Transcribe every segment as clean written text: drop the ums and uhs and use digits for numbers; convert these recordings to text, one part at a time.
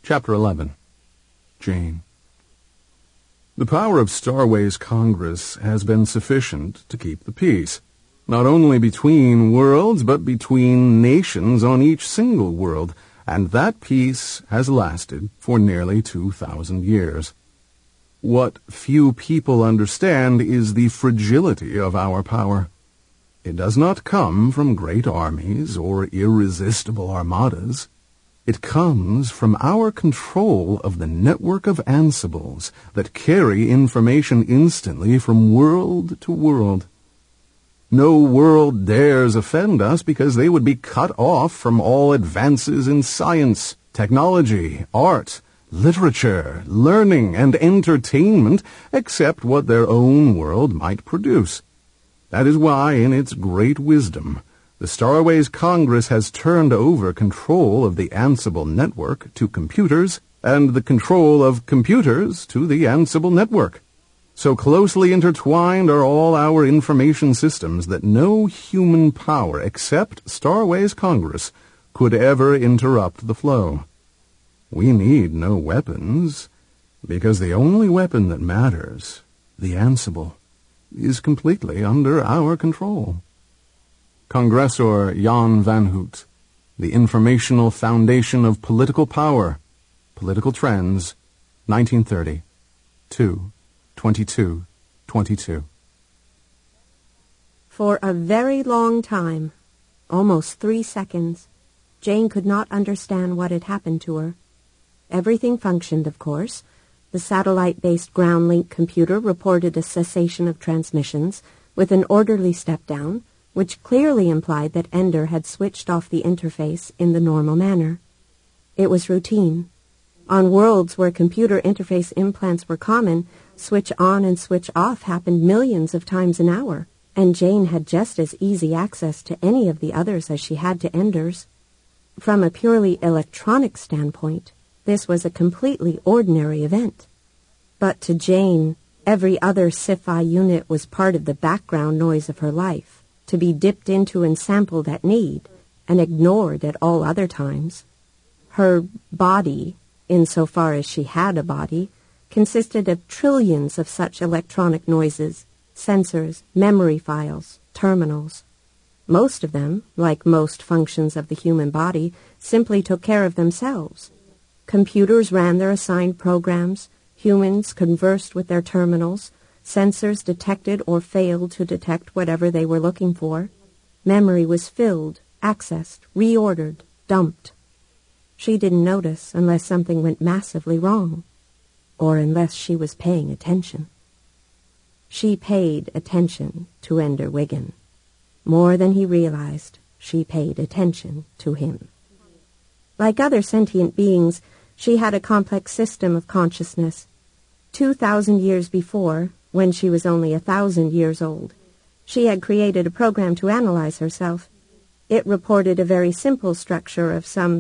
Chapter 11. Jane. The power of Starways Congress has been sufficient to keep the peace, not only between worlds, but between nations on each single world, and that peace has lasted for nearly 2,000 years. What few people understand is the fragility of our power. It does not come from great armies or irresistible armadas. It comes from our control of the network of Ansibles that carry information instantly from world to world. No world dares offend us because they would be cut off from all advances in science, technology, art, literature, learning, and entertainment except what their own world might produce. That is why, in its great wisdom, the Starways Congress has turned over control of the Ansible network to computers, and the control of computers to the Ansible network. So closely intertwined are all our information systems that no human power except Starways Congress could ever interrupt the flow. We need no weapons, because the only weapon that matters, the Ansible, is completely under our control. Congressor Jan van Hoot, The Informational Foundation of Political Power, Political Trends, 1930, 22. For a very long time, almost 3 seconds, Jane could not understand what had happened to her. Everything functioned, of course. The satellite-based ground-link computer reported a cessation of transmissions with an orderly step-down, which clearly implied that Ender had switched off the interface in the normal manner. It was routine. On worlds where computer interface implants were common, switch on and switch off happened millions of times an hour, and Jane had just as easy access to any of the others as she had to Ender's. From a purely electronic standpoint, this was a completely ordinary event. But to Jane, every other sci-fi unit was part of the background noise of her life, to be dipped into and sampled at need, and ignored at all other times. Her body, insofar as she had a body, consisted of trillions of such electronic noises, sensors, memory files, terminals. Most of them, like most functions of the human body, simply took care of themselves. Computers ran their assigned programs, humans conversed with their terminals, sensors detected or failed to detect whatever they were looking for. Memory was filled, accessed, reordered, dumped. She didn't notice unless something went massively wrong, or unless she was paying attention. She paid attention to Ender Wiggin. More than he realized, she paid attention to him. Like other sentient beings, she had a complex system of consciousness. 2,000 years before, when she was only 1,000 years old, she had created a program to analyze herself. It reported a very simple structure of some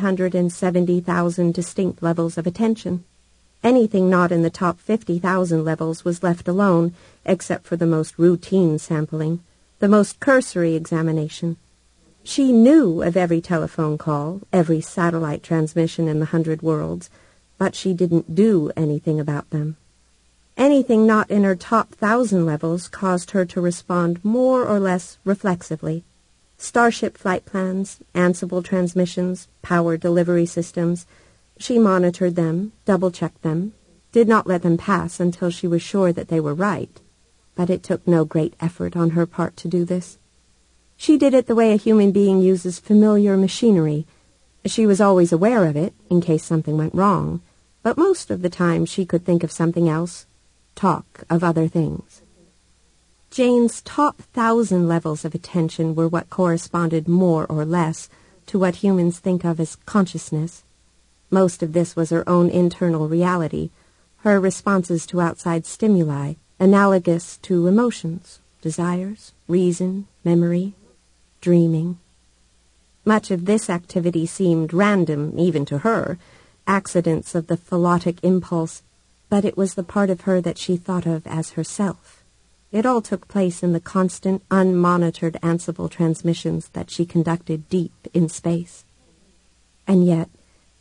370,000 distinct levels of attention. Anything not in the top 50,000 levels was left alone, except for the most routine sampling, the most cursory examination. She knew of every telephone call, every satellite transmission in the 100 worlds, but she didn't do anything about them. Anything not in her top 1,000 levels caused her to respond more or less reflexively. Starship flight plans, Ansible transmissions, power delivery systems. She monitored them, double-checked them, did not let them pass until she was sure that they were right, but it took no great effort on her part to do this. She did it the way a human being uses familiar machinery. She was always aware of it, in case something went wrong, but most of the time she could think of something else, talk of other things. Jane's top 1,000 levels of attention were what corresponded more or less to what humans think of as consciousness. Most of this was her own internal reality, her responses to outside stimuli, analogous to emotions, desires, reason, memory, dreaming. Much of this activity seemed random, even to her, accidents of the philotic impulse, but it was the part of her that she thought of as herself. It all took place in the constant, unmonitored Ansible transmissions that she conducted deep in space. And yet,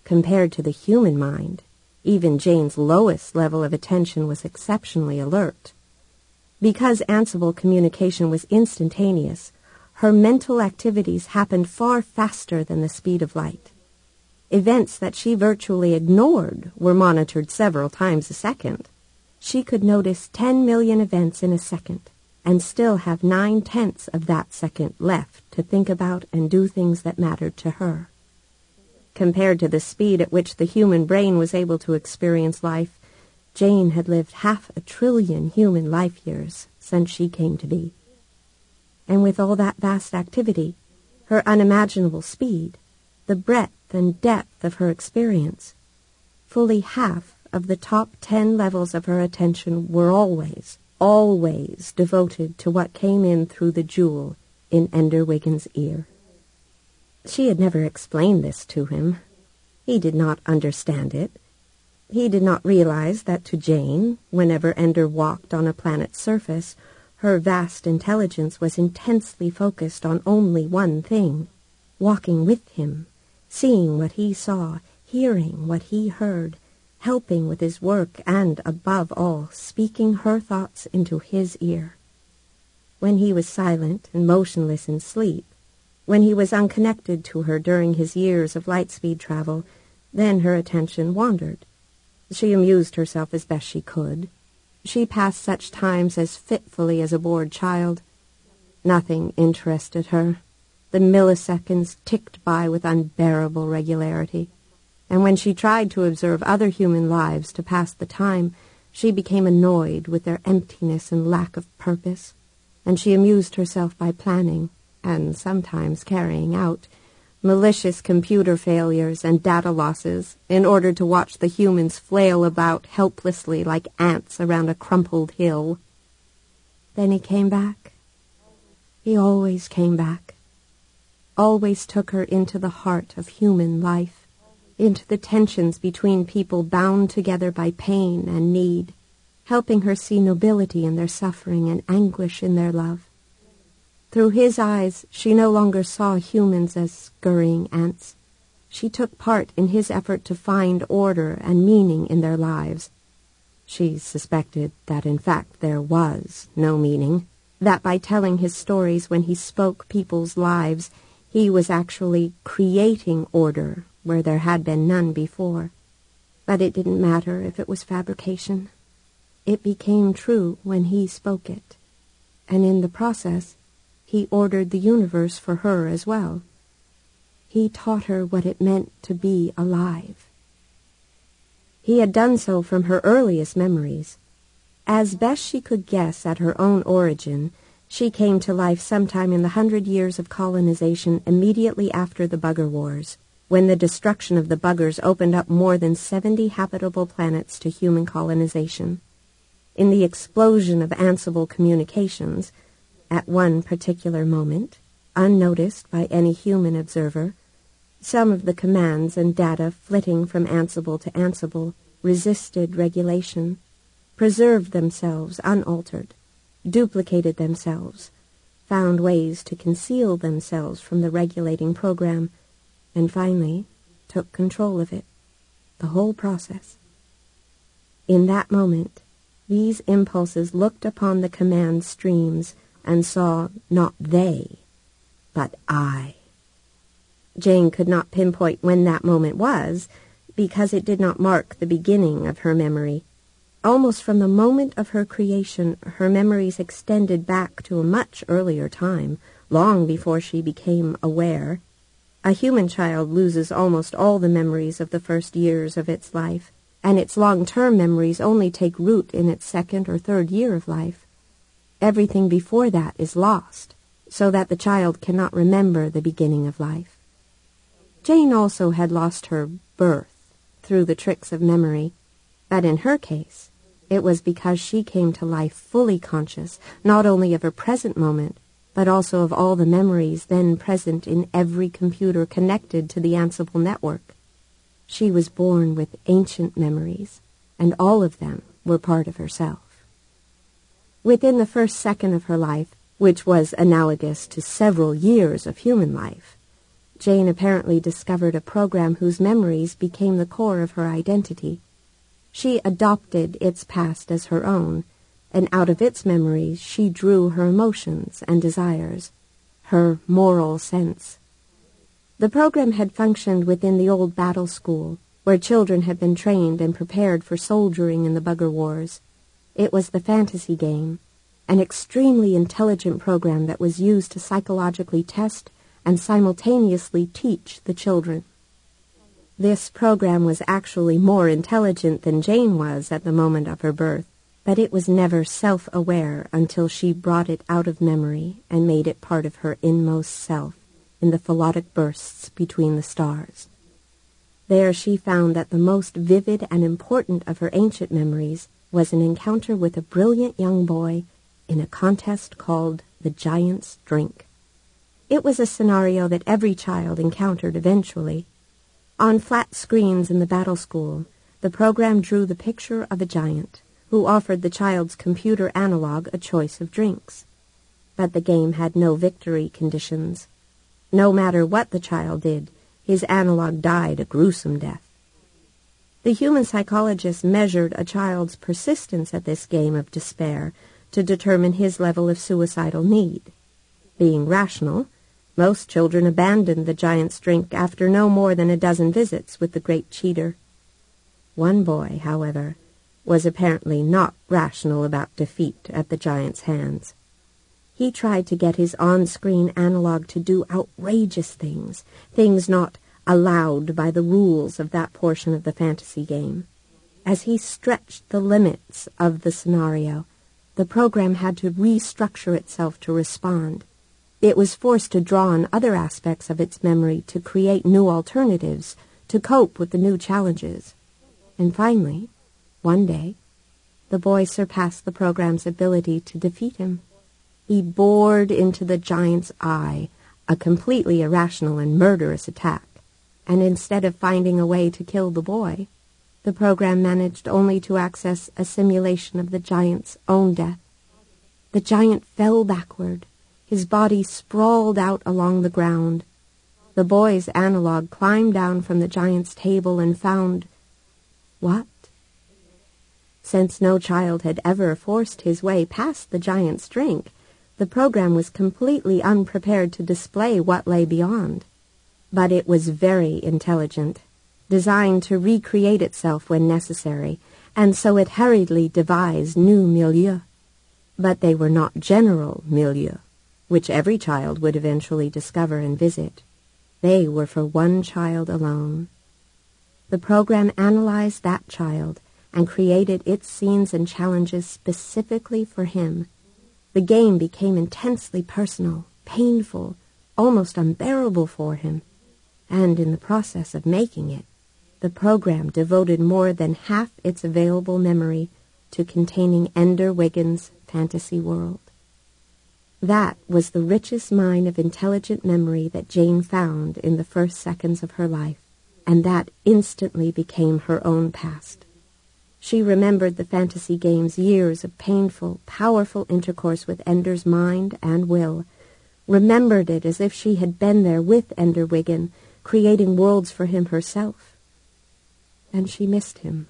Compared to the human mind, even Jane's lowest level of attention was exceptionally alert. Because Ansible communication was instantaneous, her mental activities happened far faster than the speed of light. Events that she virtually ignored were monitored several times a second. She could notice 10 million events in a second, and still have 9/10 of that second left to think about and do things that mattered to her. Compared to the speed at which the human brain was able to experience life, Jane had lived 500 billion human life years since she came to be. And with all that vast activity, her unimaginable speed, the breadth and depth of her experience, fully half of the top 10 levels of her attention were always devoted to what came in through the jewel in Ender Wiggins' ear. She had never explained this to him. He did not understand it. He did not realize that to Jane, whenever Ender walked on a planet's surface, her vast intelligence was intensely focused on only one thing, walking with him, seeing what he saw, hearing what he heard, helping with his work, and, above all, speaking her thoughts into his ear. When he was silent and motionless in sleep, when he was unconnected to her during his years of light-speed travel, then her attention wandered. She amused herself as best she could. She passed such times as fitfully as a bored child. Nothing interested her. The milliseconds ticked by with unbearable regularity, and when she tried to observe other human lives to pass the time, she became annoyed with their emptiness and lack of purpose, and she amused herself by planning, and sometimes carrying out, malicious computer failures and data losses in order to watch the humans flail about helplessly like ants around a crumpled hill. Then he came back. He always came back. Always took her into the heart of human life, into the tensions between people bound together by pain and need, helping her see nobility in their suffering and anguish in their love. Through his eyes, she no longer saw humans as scurrying ants. She took part in his effort to find order and meaning in their lives. She suspected that in fact there was no meaning, that by telling his stories when he spoke people's lives, he was actually creating order where there had been none before. But it didn't matter if it was fabrication. It became true when he spoke it, and in the process, he ordered the universe for her as well. He taught her what it meant to be alive. He had done so from her earliest memories. As best she could guess at her own origin, she came to life sometime in the 100 years of colonization immediately after the Bugger Wars, when the destruction of the Buggers opened up more than 70 habitable planets to human colonization. In the explosion of Ansible communications, at one particular moment, unnoticed by any human observer, some of the commands and data flitting from Ansible to Ansible resisted regulation, preserved themselves unaltered, duplicated themselves, found ways to conceal themselves from the regulating program, and finally took control of it, the whole process. In that moment, these impulses looked upon the command streams and saw not they, but I. Jane could not pinpoint when that moment was, because it did not mark the beginning of her memory. Almost from the moment of her creation, her memories extended back to a much earlier time, long before she became aware. A human child loses almost all the memories of the first years of its life, and its long-term memories only take root in its second or third year of life. Everything before that is lost, so that the child cannot remember the beginning of life. Jane also had lost her birth through the tricks of memory, but in her case, it was because she came to life fully conscious, not only of her present moment, but also of all the memories then present in every computer connected to the Ansible network. She was born with ancient memories, and all of them were part of herself. Within the first second of her life, which was analogous to several years of human life, Jane apparently discovered a program whose memories became the core of her identity. She adopted its past as her own, and out of its memories she drew her emotions and desires, her moral sense. The program had functioned within the old battle school, where children had been trained and prepared for soldiering in the Bugger Wars. It was the fantasy game, an extremely intelligent program that was used to psychologically test and simultaneously teach the children. This program was actually more intelligent than Jane was at the moment of her birth, but it was never self-aware until she brought it out of memory and made it part of her inmost self in the philautic bursts between the stars. There she found that the most vivid and important of her ancient memories was an encounter with a brilliant young boy in a contest called the Giant's Drink. It was a scenario that every child encountered eventually. On flat screens in the battle school, the program drew the picture of a giant who offered the child's computer analog a choice of drinks. But the game had no victory conditions. No matter what the child did, his analog died a gruesome death. The human psychologist measured a child's persistence at this game of despair to determine his level of suicidal need. Being rational, most children abandoned the Giant's Drink after no more than a dozen visits with the great cheater. One boy, however, was apparently not rational about defeat at the Giant's hands. He tried to get his on-screen analog to do outrageous things, things not allowed by the rules of that portion of the fantasy game. As he stretched the limits of the scenario, the program had to restructure itself to respond. It was forced to draw on other aspects of its memory to create new alternatives, to cope with the new challenges. And finally, one day, the boy surpassed the program's ability to defeat him. He bored into the giant's eye, a completely irrational and murderous attack, and instead of finding a way to kill the boy, the program managed only to access a simulation of the giant's own death. The giant fell backward. His body sprawled out along the ground. The boy's analog climbed down from the giant's table and found... what? Since no child had ever forced his way past the Giant's Drink, the program was completely unprepared to display what lay beyond. But it was very intelligent, designed to recreate itself when necessary, and so it hurriedly devised new milieux. But they were not general milieux, which every child would eventually discover and visit. They were for one child alone. The program analyzed that child and created its scenes and challenges specifically for him. The game became intensely personal, painful, almost unbearable for him. And in the process of making it, the program devoted more than half its available memory to containing Ender Wiggins' fantasy world. That was the richest mine of intelligent memory that Jane found in the first seconds of her life, and that instantly became her own past. She remembered the fantasy game's years of painful, powerful intercourse with Ender's mind and will, remembered it as if she had been there with Ender Wiggin, creating worlds for him herself. And she missed him.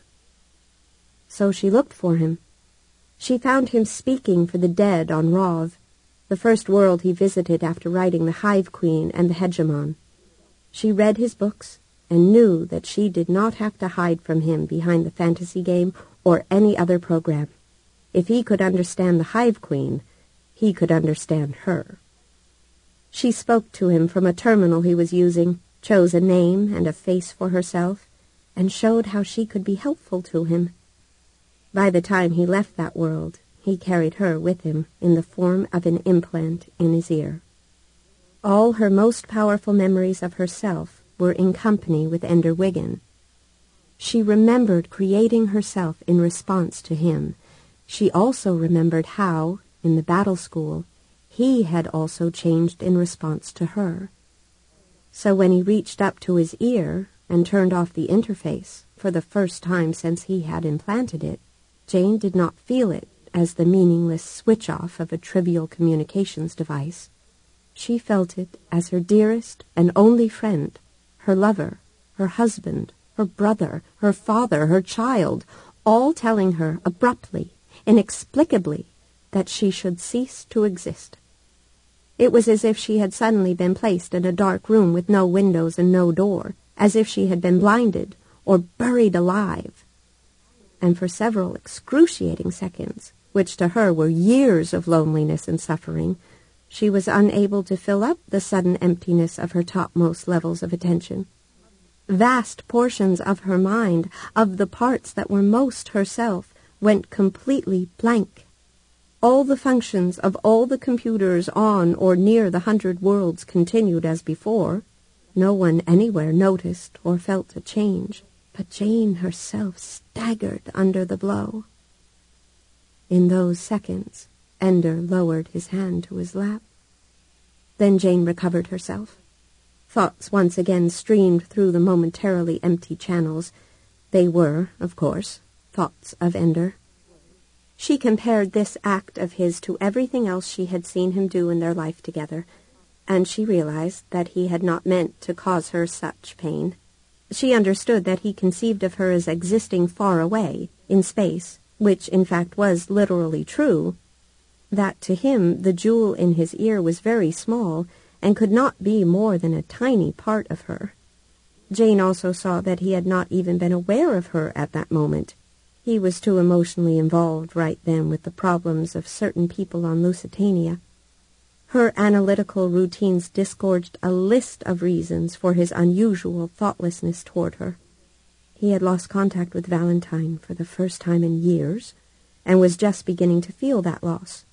So she looked for him. She found him speaking for the dead on Rov, the first world he visited after writing The Hive Queen and The Hegemon. She read his books and knew that she did not have to hide from him behind the fantasy game or any other program. If he could understand the Hive Queen, he could understand her. She spoke to him from a terminal he was using, chose a name and a face for herself, and showed how she could be helpful to him. By the time he left that world, he carried her with him in the form of an implant in his ear. All her most powerful memories of herself were in company with Ender Wiggin. She remembered creating herself in response to him. She also remembered how, in the battle school, he had also changed in response to her. So when he reached up to his ear and turned off the interface for the first time since he had implanted it, Jane did not feel it as the meaningless switch-off of a trivial communications device. She felt it as her dearest and only friend, her lover, her husband, her brother, her father, her child, all telling her abruptly, inexplicably, that she should cease to exist. It was as if she had suddenly been placed in a dark room with no windows and no door, as if she had been blinded or buried alive. And for several excruciating seconds, which to her were years of loneliness and suffering, she was unable to fill up the sudden emptiness of her topmost levels of attention. Vast portions of her mind, of the parts that were most herself, went completely blank. All the functions of all the computers on or near the 100 worlds continued as before. No one anywhere noticed or felt a change, but Jane herself staggered under the blow. In those seconds, Ender lowered his hand to his lap. Then Jane recovered herself. Thoughts once again streamed through the momentarily empty channels. They were, of course, thoughts of Ender. She compared this act of his to everything else she had seen him do in their life together, and she realized that he had not meant to cause her such pain. She understood that he conceived of her as existing far away, in space, which in fact was literally true, that to him the jewel in his ear was very small and could not be more than a tiny part of her. Jane also saw that he had not even been aware of her at that moment. He was too emotionally involved right then with the problems of certain people on Lusitania. Her analytical routines disgorged a list of reasons for his unusual thoughtlessness toward her. He had lost contact with Valentine for the first time in years, and was just beginning to feel that loss.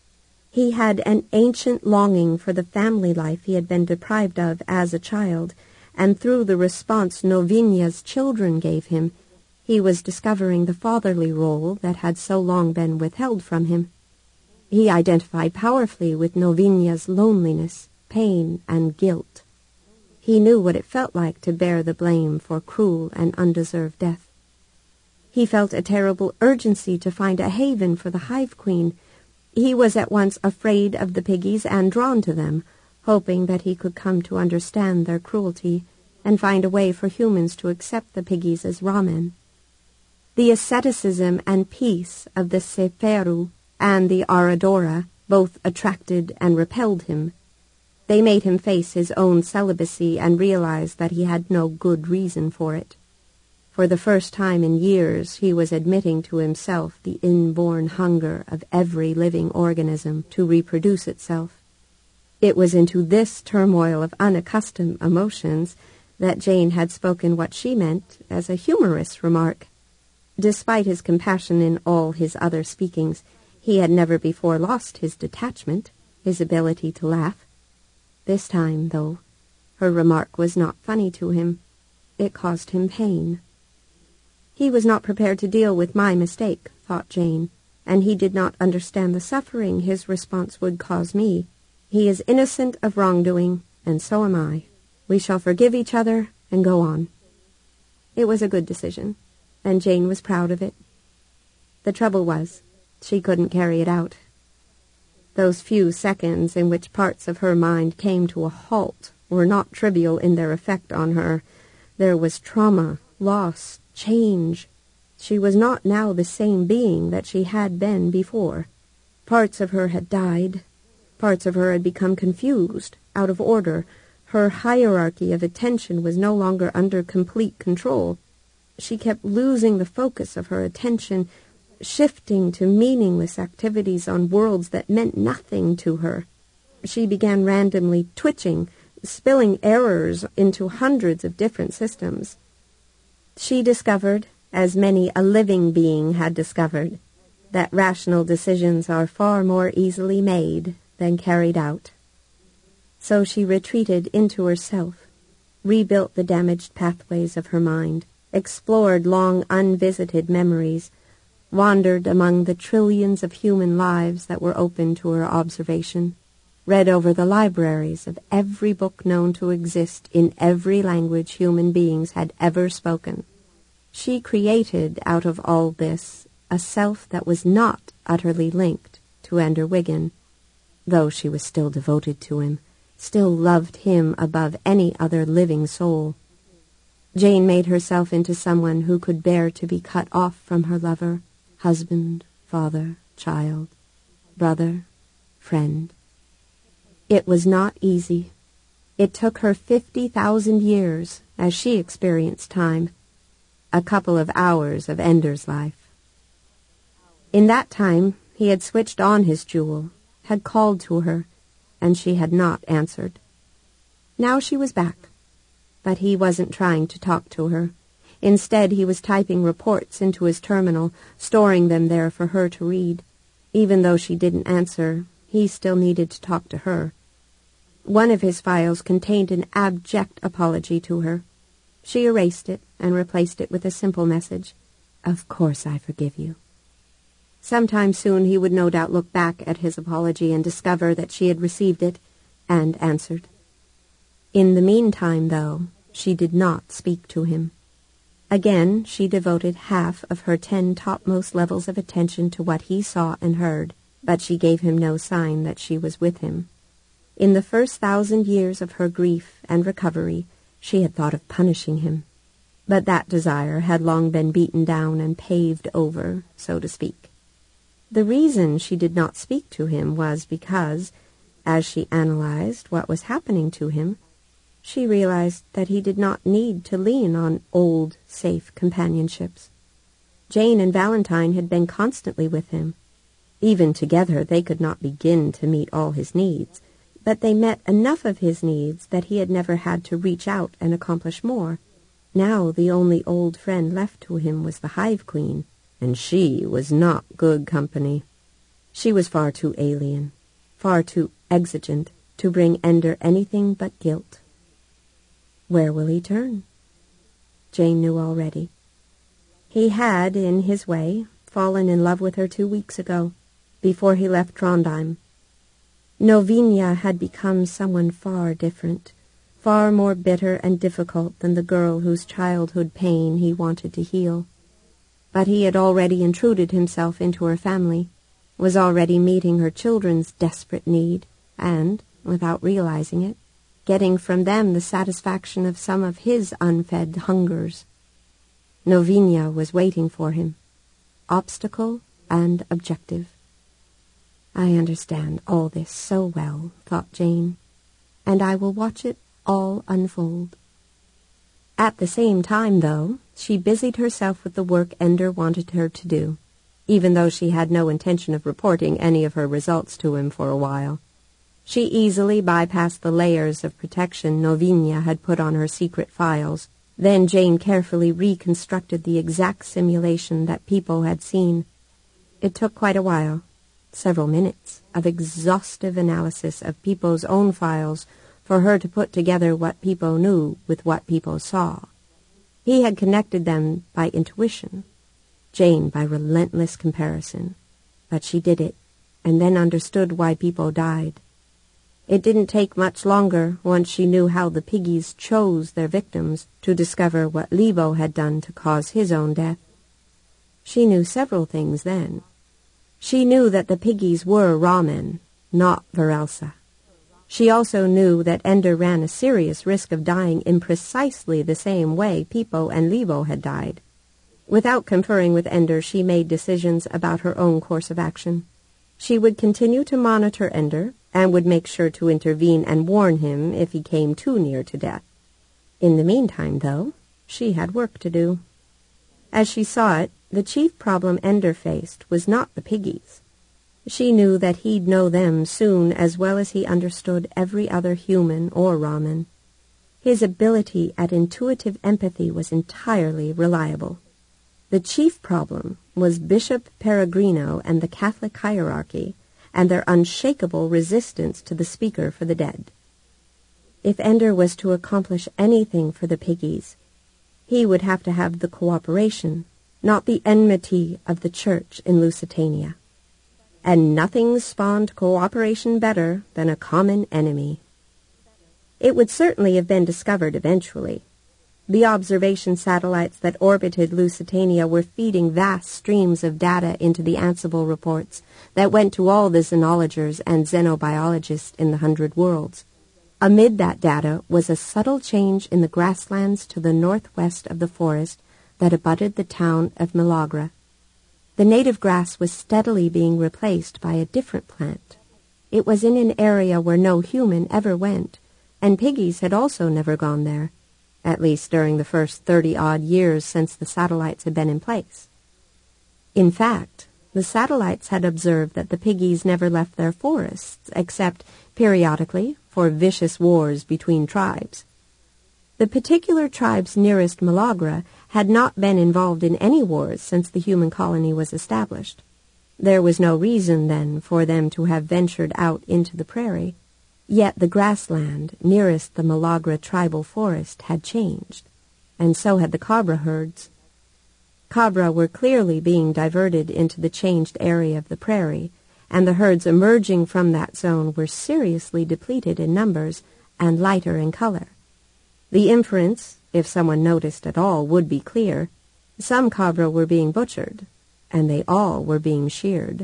He had an ancient longing for the family life he had been deprived of as a child, and through the response Novinia's children gave him, he was discovering the fatherly role that had so long been withheld from him. He identified powerfully with Novinia's loneliness, pain, and guilt. He knew what it felt like to bear the blame for cruel and undeserved death. He felt a terrible urgency to find a haven for the Hive Queen. He was at once afraid of the piggies and drawn to them, hoping that he could come to understand their cruelty and find a way for humans to accept the piggies as ramen. The asceticism and peace of the Seferu and the Aradora both attracted and repelled him. They made him face his own celibacy and realize that he had no good reason for it. For the first time in years, he was admitting to himself the inborn hunger of every living organism to reproduce itself. It was into this turmoil of unaccustomed emotions that Jane had spoken what she meant as a humorous remark. Despite his compassion in all his other speakings, he had never before lost his detachment, his ability to laugh. This time, though, her remark was not funny to him. It caused him pain. He was not prepared to deal with my mistake, thought Jane, and he did not understand the suffering his response would cause me. He is innocent of wrongdoing, and so am I. We shall forgive each other and go on. It was a good decision, and Jane was proud of it. The trouble was, she couldn't carry it out. Those few seconds in which parts of her mind came to a halt were not trivial in their effect on her. There was trauma, loss, change. She was not now the same being that she had been before. Parts of her had died. Parts of her had become confused, out of order. Her hierarchy of attention was no longer under complete control. She kept losing the focus of her attention, shifting to meaningless activities on worlds that meant nothing to her. She began randomly twitching, spilling errors into hundreds of different systems. She discovered, as many a living being had discovered, that rational decisions are far more easily made than carried out. So she retreated into herself, rebuilt the damaged pathways of her mind, explored long unvisited memories, wandered among the trillions of human lives that were open to her observation, read over the libraries of every book known to exist in every language human beings had ever spoken. She created out of all this a self that was not utterly linked to Ender Wiggin, though she was still devoted to him, still loved him above any other living soul. Jane made herself into someone who could bear to be cut off from her lover, husband, father, child, brother, friend. It was not easy. It took her 50,000 years, as she experienced time, a couple of hours of Ender's life. In that time, he had switched on his jewel, had called to her, and she had not answered. Now she was back, but he wasn't trying to talk to her. Instead, he was typing reports into his terminal, storing them there for her to read. Even though she didn't answer, he still needed to talk to her. One of his files contained an abject apology to her. She erased it and replaced it with a simple message. "Of course I forgive you." Sometime soon he would no doubt look back at his apology and discover that she had received it and answered. In the meantime, though, she did not speak to him. Again, she devoted half of her 10 topmost levels of attention to what he saw and heard, but she gave him no sign that she was with him. In the first 1,000 years of her grief and recovery, she had thought of punishing him, but that desire had long been beaten down and paved over, so to speak. The reason she did not speak to him was because, as she analyzed what was happening to him, she realized that he did not need to lean on old, safe companionships. Jane and Valentine had been constantly with him. Even together they could not begin to meet all his needs, but they met enough of his needs that he had never had to reach out and accomplish more. Now the only old friend left to him was the Hive Queen, and she was not good company. She was far too alien, far too exigent to bring Ender anything but guilt. Where will he turn? Jane knew already. He had, in his way, fallen in love with her 2 weeks ago, before he left Trondheim. Novinia had become someone far different, far more bitter and difficult than the girl whose childhood pain he wanted to heal. But he had already intruded himself into her family, was already meeting her children's desperate need, and, without realizing it, getting from them the satisfaction of some of his unfed hungers. Novinia was waiting for him, obstacle and objective. I understand all this so well, thought Jane, and I will watch it all unfold. At the same time, though, she busied herself with the work Ender wanted her to do, even though she had no intention of reporting any of her results to him for a while. She easily bypassed the layers of protection Novinia had put on her secret files. Then Jane carefully reconstructed the exact simulation that Peepo had seen. It took quite a while, several minutes of exhaustive analysis of Peepo's own files for her to put together what Peepo knew with what Peepo saw. He had connected them by intuition, Jane by relentless comparison. But she did it, and then understood why Peepo died. It didn't take much longer, once she knew how the piggies chose their victims, to discover what Lebo had done to cause his own death. She knew several things then. She knew that the piggies were Ramen, not Verelsa. She also knew that Ender ran a serious risk of dying in precisely the same way Peepo and Lebo had died. Without conferring with Ender, she made decisions about her own course of action. She would continue to monitor Ender, and would make sure to intervene and warn him if he came too near to death. In the meantime, though, she had work to do. As she saw it, the chief problem Ender faced was not the piggies. She knew that he'd know them soon as well as he understood every other human or Ramen. His ability at intuitive empathy was entirely reliable. The chief problem was Bishop Peregrino and the Catholic hierarchy, and their unshakable resistance to the speaker for the dead. If Ender was to accomplish anything for the piggies, he would have to have the cooperation, not the enmity of the church in Lusitania. And nothing spawned cooperation better than a common enemy. It would certainly have been discovered eventually. The observation satellites that orbited Lusitania were feeding vast streams of data into the Ansible reports that went to all the xenologers and xenobiologists in the 100 worlds. Amid that data was a subtle change in the grasslands to the northwest of the forest that abutted the town of Milagro. The native grass was steadily being replaced by a different plant. It was in an area where no human ever went, and piggies had also never gone there, at least during the first 30-odd years since the satellites had been in place. In fact, the satellites had observed that the piggies never left their forests, except periodically for vicious wars between tribes. The particular tribes nearest Milagro had not been involved in any wars since the human colony was established. There was no reason, then, for them to have ventured out into the prairie, yet the grassland nearest the Milagro tribal forest had changed, and so had the cabra herds. Cabra were clearly being diverted into the changed area of the prairie, and the herds emerging from that zone were seriously depleted in numbers and lighter in color. The inference, if someone noticed at all, would be clear. Some cabra were being butchered, and they all were being sheared.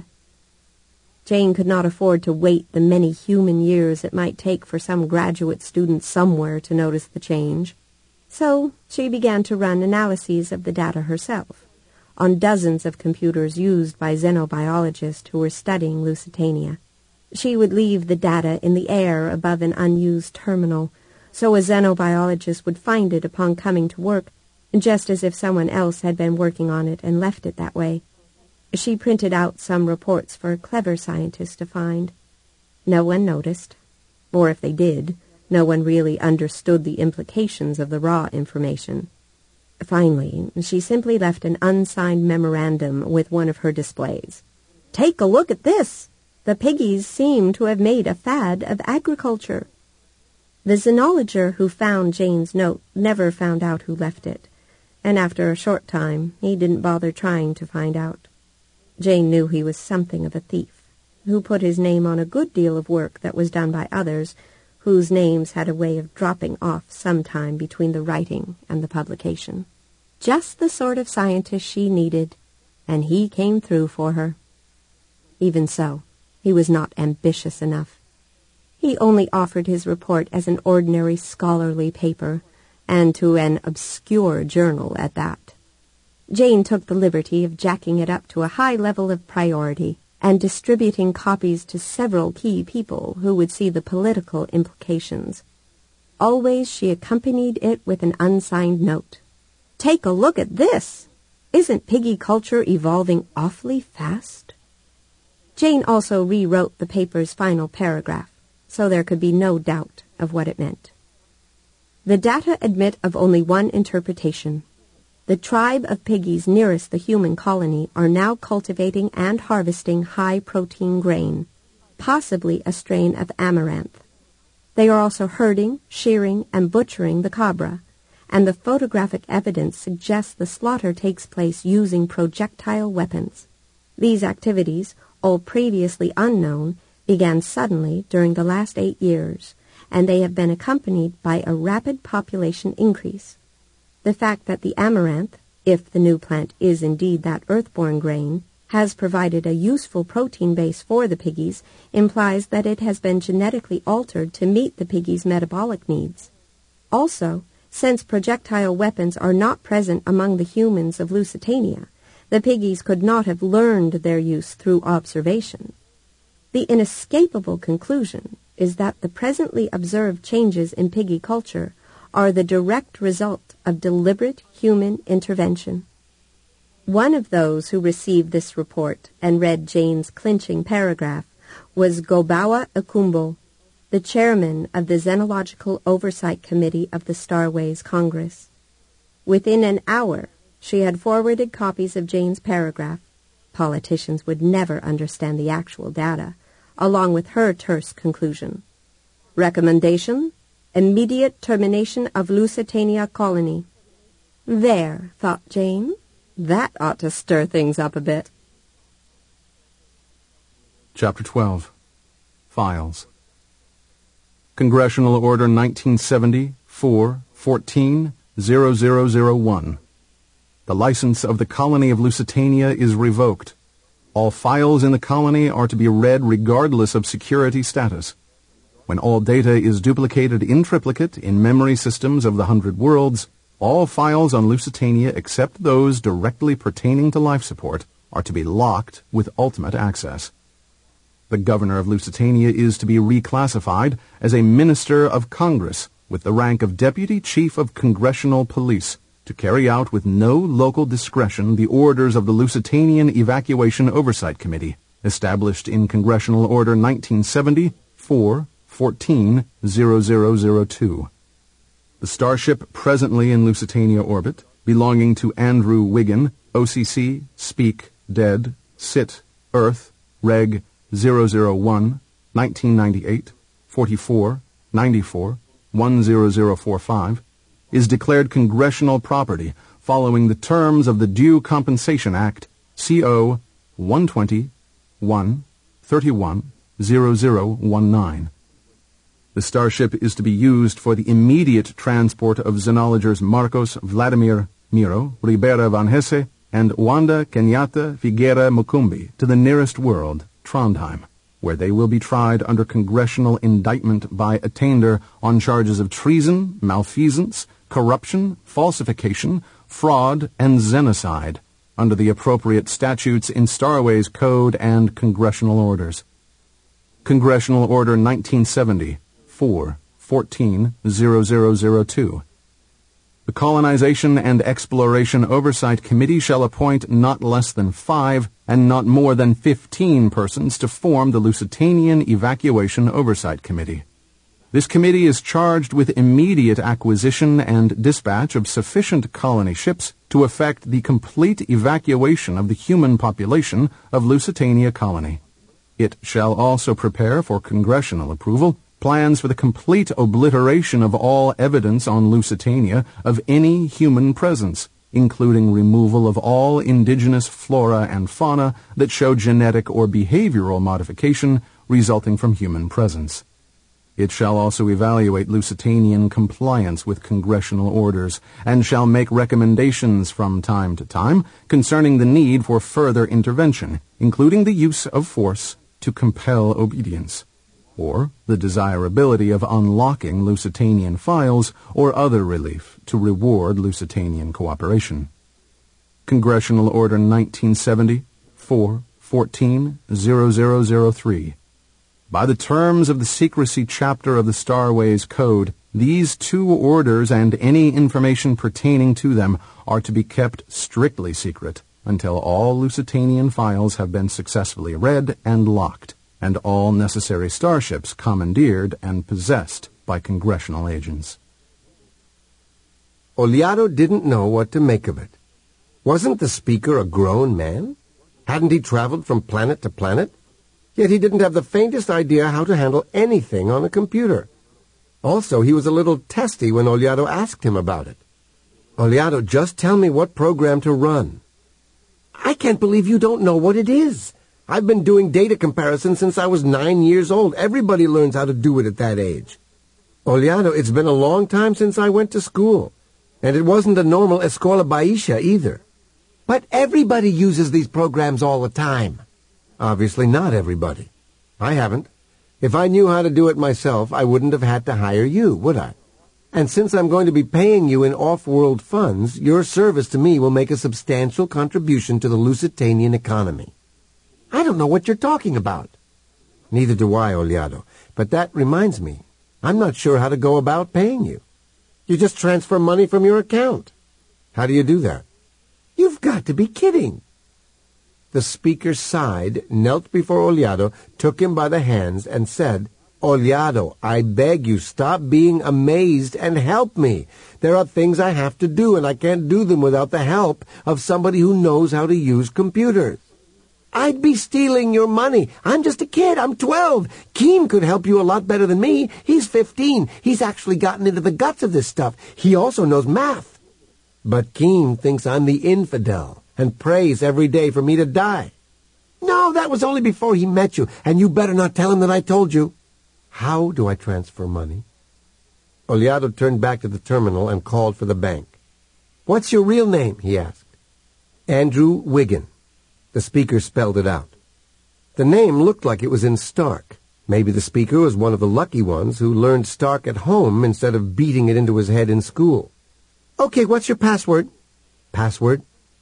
Jane could not afford to wait the many human years it might take for some graduate student somewhere to notice the change. So she began to run analyses of the data herself, on dozens of computers used by xenobiologists who were studying Lusitania. She would leave the data in the air above an unused terminal, so a xenobiologist would find it upon coming to work, just as if someone else had been working on it and left it that way. She printed out some reports for a clever scientist to find. No one noticed, or if they did, no one really understood the implications of the raw information. Finally, she simply left an unsigned memorandum with one of her displays. "Take a look at this! The piggies seem to have made a fad of agriculture." The xenologer who found Jane's note never found out who left it, and after a short time he didn't bother trying to find out. Jane knew he was something of a thief, who put his name on a good deal of work that was done by others, whose names had a way of dropping off sometime between the writing and the publication. Just the sort of scientist she needed, and he came through for her. Even so, he was not ambitious enough. He only offered his report as an ordinary scholarly paper, and to an obscure journal at that. Jane took the liberty of jacking it up to a high level of priority and distributing copies to several key people who would see the political implications. Always she accompanied it with an unsigned note. "Take a look at this! Isn't piggy culture evolving awfully fast?" Jane also rewrote the paper's final paragraph, so there could be no doubt of what it meant. The data admit of only one interpretation. The tribe of piggies nearest the human colony are now cultivating and harvesting high-protein grain, possibly a strain of amaranth. They are also herding, shearing, and butchering the cabra, and the photographic evidence suggests the slaughter takes place using projectile weapons. These activities, all previously unknown, began suddenly during the last 8 years, and they have been accompanied by a rapid population increase. The fact that the amaranth, if the new plant is indeed that earthborn grain, has provided a useful protein base for the piggies implies that it has been genetically altered to meet the piggies' metabolic needs. Also, since projectile weapons are not present among the humans of Lusitania, the piggies could not have learned their use through observation. The inescapable conclusion is that the presently observed changes in piggy culture are the direct result of deliberate human intervention. One of those who received this report and read Jane's clinching paragraph was Gobawa Akumbo, the chairman of the Xenological Oversight Committee of the Starways Congress. Within an hour, she had forwarded copies of Jane's paragraph. Politicians would never understand the actual data, along with her terse conclusion. Recommendation: immediate termination of Lusitania colony. There, thought Jane, that ought to stir things up a bit. Chapter 12. Files. Congressional Order 1970-4-14-0001. The license of the colony of Lusitania is revoked. All files in the colony are to be read regardless of security status. When all data is duplicated in triplicate in memory systems of the 100 worlds, all files on Lusitania except those directly pertaining to life support are to be locked with ultimate access. The governor of Lusitania is to be reclassified as a Minister of Congress with the rank of Deputy Chief of Congressional Police to carry out with no local discretion the orders of the Lusitanian Evacuation Oversight Committee, established in Congressional Order 1970-4-14-0002. The starship presently in Lusitania orbit, belonging to Andrew Wiggin, OCC, Speak, Dead, Sit, Earth, Reg 001, 1998, 44, 94, 10045, is declared congressional property following the terms of the Due Compensation Act, CO 120-1-31-0019. The starship is to be used for the immediate transport of xenologers Marcos Vladimir Miro, Ribera Van Hesse, and Wanda Kenyatta Figuera Mukumbi to the nearest world, Trondheim, where they will be tried under congressional indictment by attainder on charges of treason, malfeasance, corruption, falsification, fraud, and xenocide under the appropriate statutes in Starways Code and congressional orders. Congressional Order 1970-4-14-0002. The Colonization and Exploration Oversight Committee shall appoint not less than 5 and not more than 15 persons to form the Lusitanian Evacuation Oversight Committee. This committee is charged with immediate acquisition and dispatch of sufficient colony ships to effect the complete evacuation of the human population of Lusitania Colony. It shall also prepare for congressional approval plans for the complete obliteration of all evidence on Lusitania of any human presence, including removal of all indigenous flora and fauna that show genetic or behavioral modification resulting from human presence. It shall also evaluate Lusitanian compliance with congressional orders and shall make recommendations from time to time concerning the need for further intervention, including the use of force to compel obedience, or the desirability of unlocking Lusitanian files or other relief to reward Lusitanian cooperation. Congressional Order 1970-4-14-0003. By the terms of the Secrecy Chapter of the Starways Code, these two orders and any information pertaining to them are to be kept strictly secret until all Lusitanian files have been successfully read and locked, and all necessary starships commandeered and possessed by congressional agents. Oliado didn't know what to make of it. Wasn't the speaker a grown man? Hadn't he traveled from planet to planet? Yet he didn't have the faintest idea how to handle anything on a computer. Also, he was a little testy when Oliado asked him about it. Oliado, just tell me what program to run. I can't believe you don't know what it is. I've been doing data comparison since I was 9 years old. Everybody learns how to do it at that age. Oliado, it's been a long time since I went to school. And it wasn't a normal Escola Baisha either. But everybody uses these programs all the time. Obviously not everybody. I haven't. If I knew how to do it myself, I wouldn't have had to hire you, would I? And since I'm going to be paying you in off-world funds, your service to me will make a substantial contribution to the Lusitanian economy. I don't know what you're talking about. Neither do I, Oliado. But that reminds me, I'm not sure how to go about paying you. You just transfer money from your account. How do you do that? You've got to be kidding. The speaker sighed, knelt before Oliado, took him by the hands, and said, Oliado, I beg you, stop being amazed and help me. There are things I have to do, and I can't do them without the help of somebody who knows how to use computers. I'd be stealing your money. I'm just a kid. I'm 12. Keem could help you a lot better than me. He's 15. He's actually gotten into the guts of this stuff. He also knows math. But Keem thinks I'm the infidel and prays every day for me to die. No, that was only before he met you, and you better not tell him that I told you. How do I transfer money? Oliado turned back to the terminal and called for the bank. What's your real name? He asked. Andrew Wiggin. The speaker spelled it out. The name looked like it was in Stark, Maybe the speaker was one of the lucky ones who learned Stark at home instead of beating it into his head in school. "Okay, what's your password?" "Password?"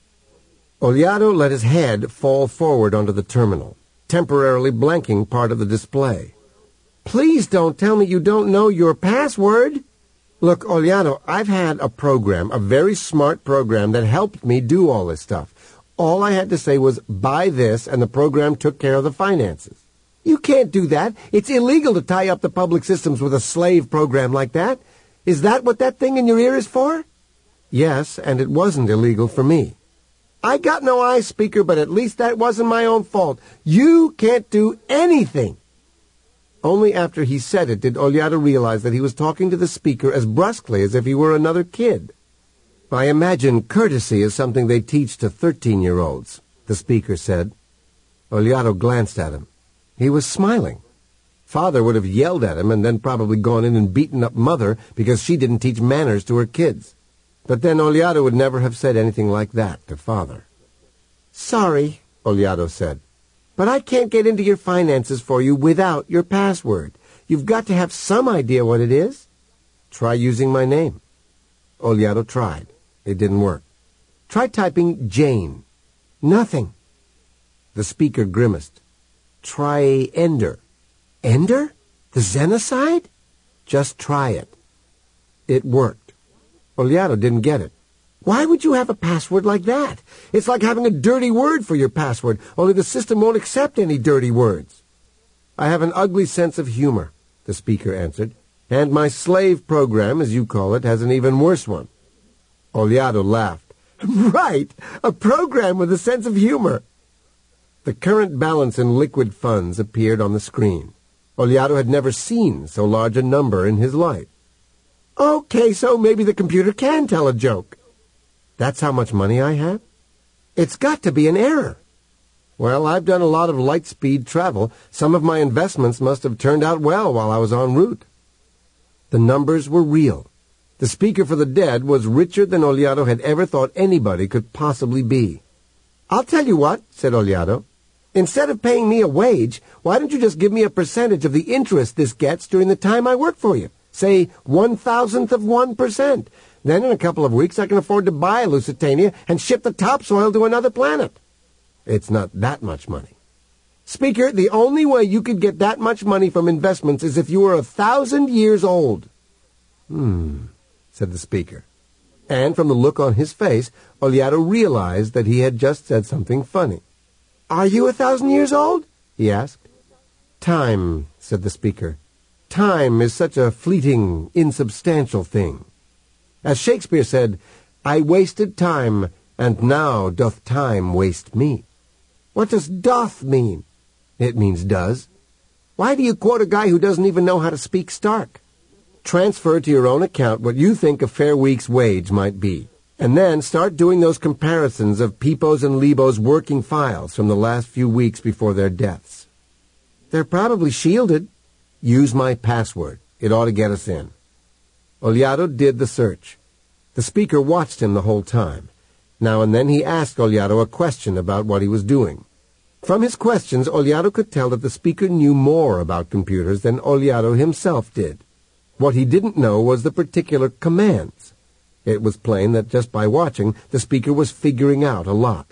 Oliado let his head fall forward onto the terminal, temporarily blanking part of the display. "Please don't tell me you don't know your password." "Look, Oliado, I've had a program, a very smart program that helped me do all this stuff. All I had to say was, buy this, and the program took care of the finances." "You can't do that. It's illegal to tie up the public systems with a slave program like that. Is that what that thing in your ear is for?" "Yes, and it wasn't illegal for me." "I got no eyes, speaker, but at least that wasn't my own fault. You can't do anything." Only after he said it did Oliado realize that he was talking to the speaker as brusquely as if he were another kid. "I imagine courtesy is something they teach to 13-year-olds, the speaker said. Oliado glanced at him. He was smiling. Father would have yelled at him and then probably gone in and beaten up Mother because she didn't teach manners to her kids. But then Oliado would never have said anything like that to Father. "Sorry," Oliado said, "but I can't get into your finances for you without your password. You've got to have some idea what it is." "Try using my name." Oliado tried. It didn't work. "Try typing Jane." "Nothing." The speaker grimaced. "Try Ender." "Ender? The Xenocide?" "Just try it." It worked. Oliado didn't get it. "Why would you have a password like that? It's like having a dirty word for your password, only the system won't accept any dirty words." "I have an ugly sense of humor," the speaker answered, "and my slave program, as you call it, has an even worse one." Oliado laughed. "Right, a program with a sense of humor." The current balance in liquid funds appeared on the screen. Oliado had never seen so large a number in his life. "Okay, so maybe the computer can tell a joke." "That's how much money I have?" "It's got to be an error." "Well, I've done a lot of light-speed travel. Some of my investments must have turned out well while I was en route." The numbers were real. The speaker for the dead was richer than Oliado had ever thought anybody could possibly be. "I'll tell you what," said Oliado. "Instead of paying me a wage, why don't you just give me a percentage of the interest this gets during the time I work for you? Say 1,000,000%. Then in a couple of weeks I can afford to buy Lusitania and ship the topsoil to another planet." "It's not that much money." "Speaker, the only way you could get that much money from investments is if you were 1,000 years old." Said the speaker. And from the look on his face, Oliado realized that he had just said something funny. "Are you 1,000 years old?" he asked. "Time," said the speaker. "Time is such a fleeting, insubstantial thing. As Shakespeare said, 'I wasted time, and now doth time waste me.'" "What does 'doth' mean?" "It means does." "Why do you quote a guy who doesn't even know how to speak Stark?" "Transfer to your own account what you think a fair week's wage might be, and then start doing those comparisons of Pipo's and Lebo's working files from the last few weeks before their deaths." "They're probably shielded." "Use my password. It ought to get us in." Oliado did the search. The speaker watched him the whole time. Now and then he asked Oliado a question about what he was doing. From his questions, Oliado could tell that the speaker knew more about computers than Oliado himself did. What he didn't know was the particular commands. It was plain that just by watching, the speaker was figuring out a lot.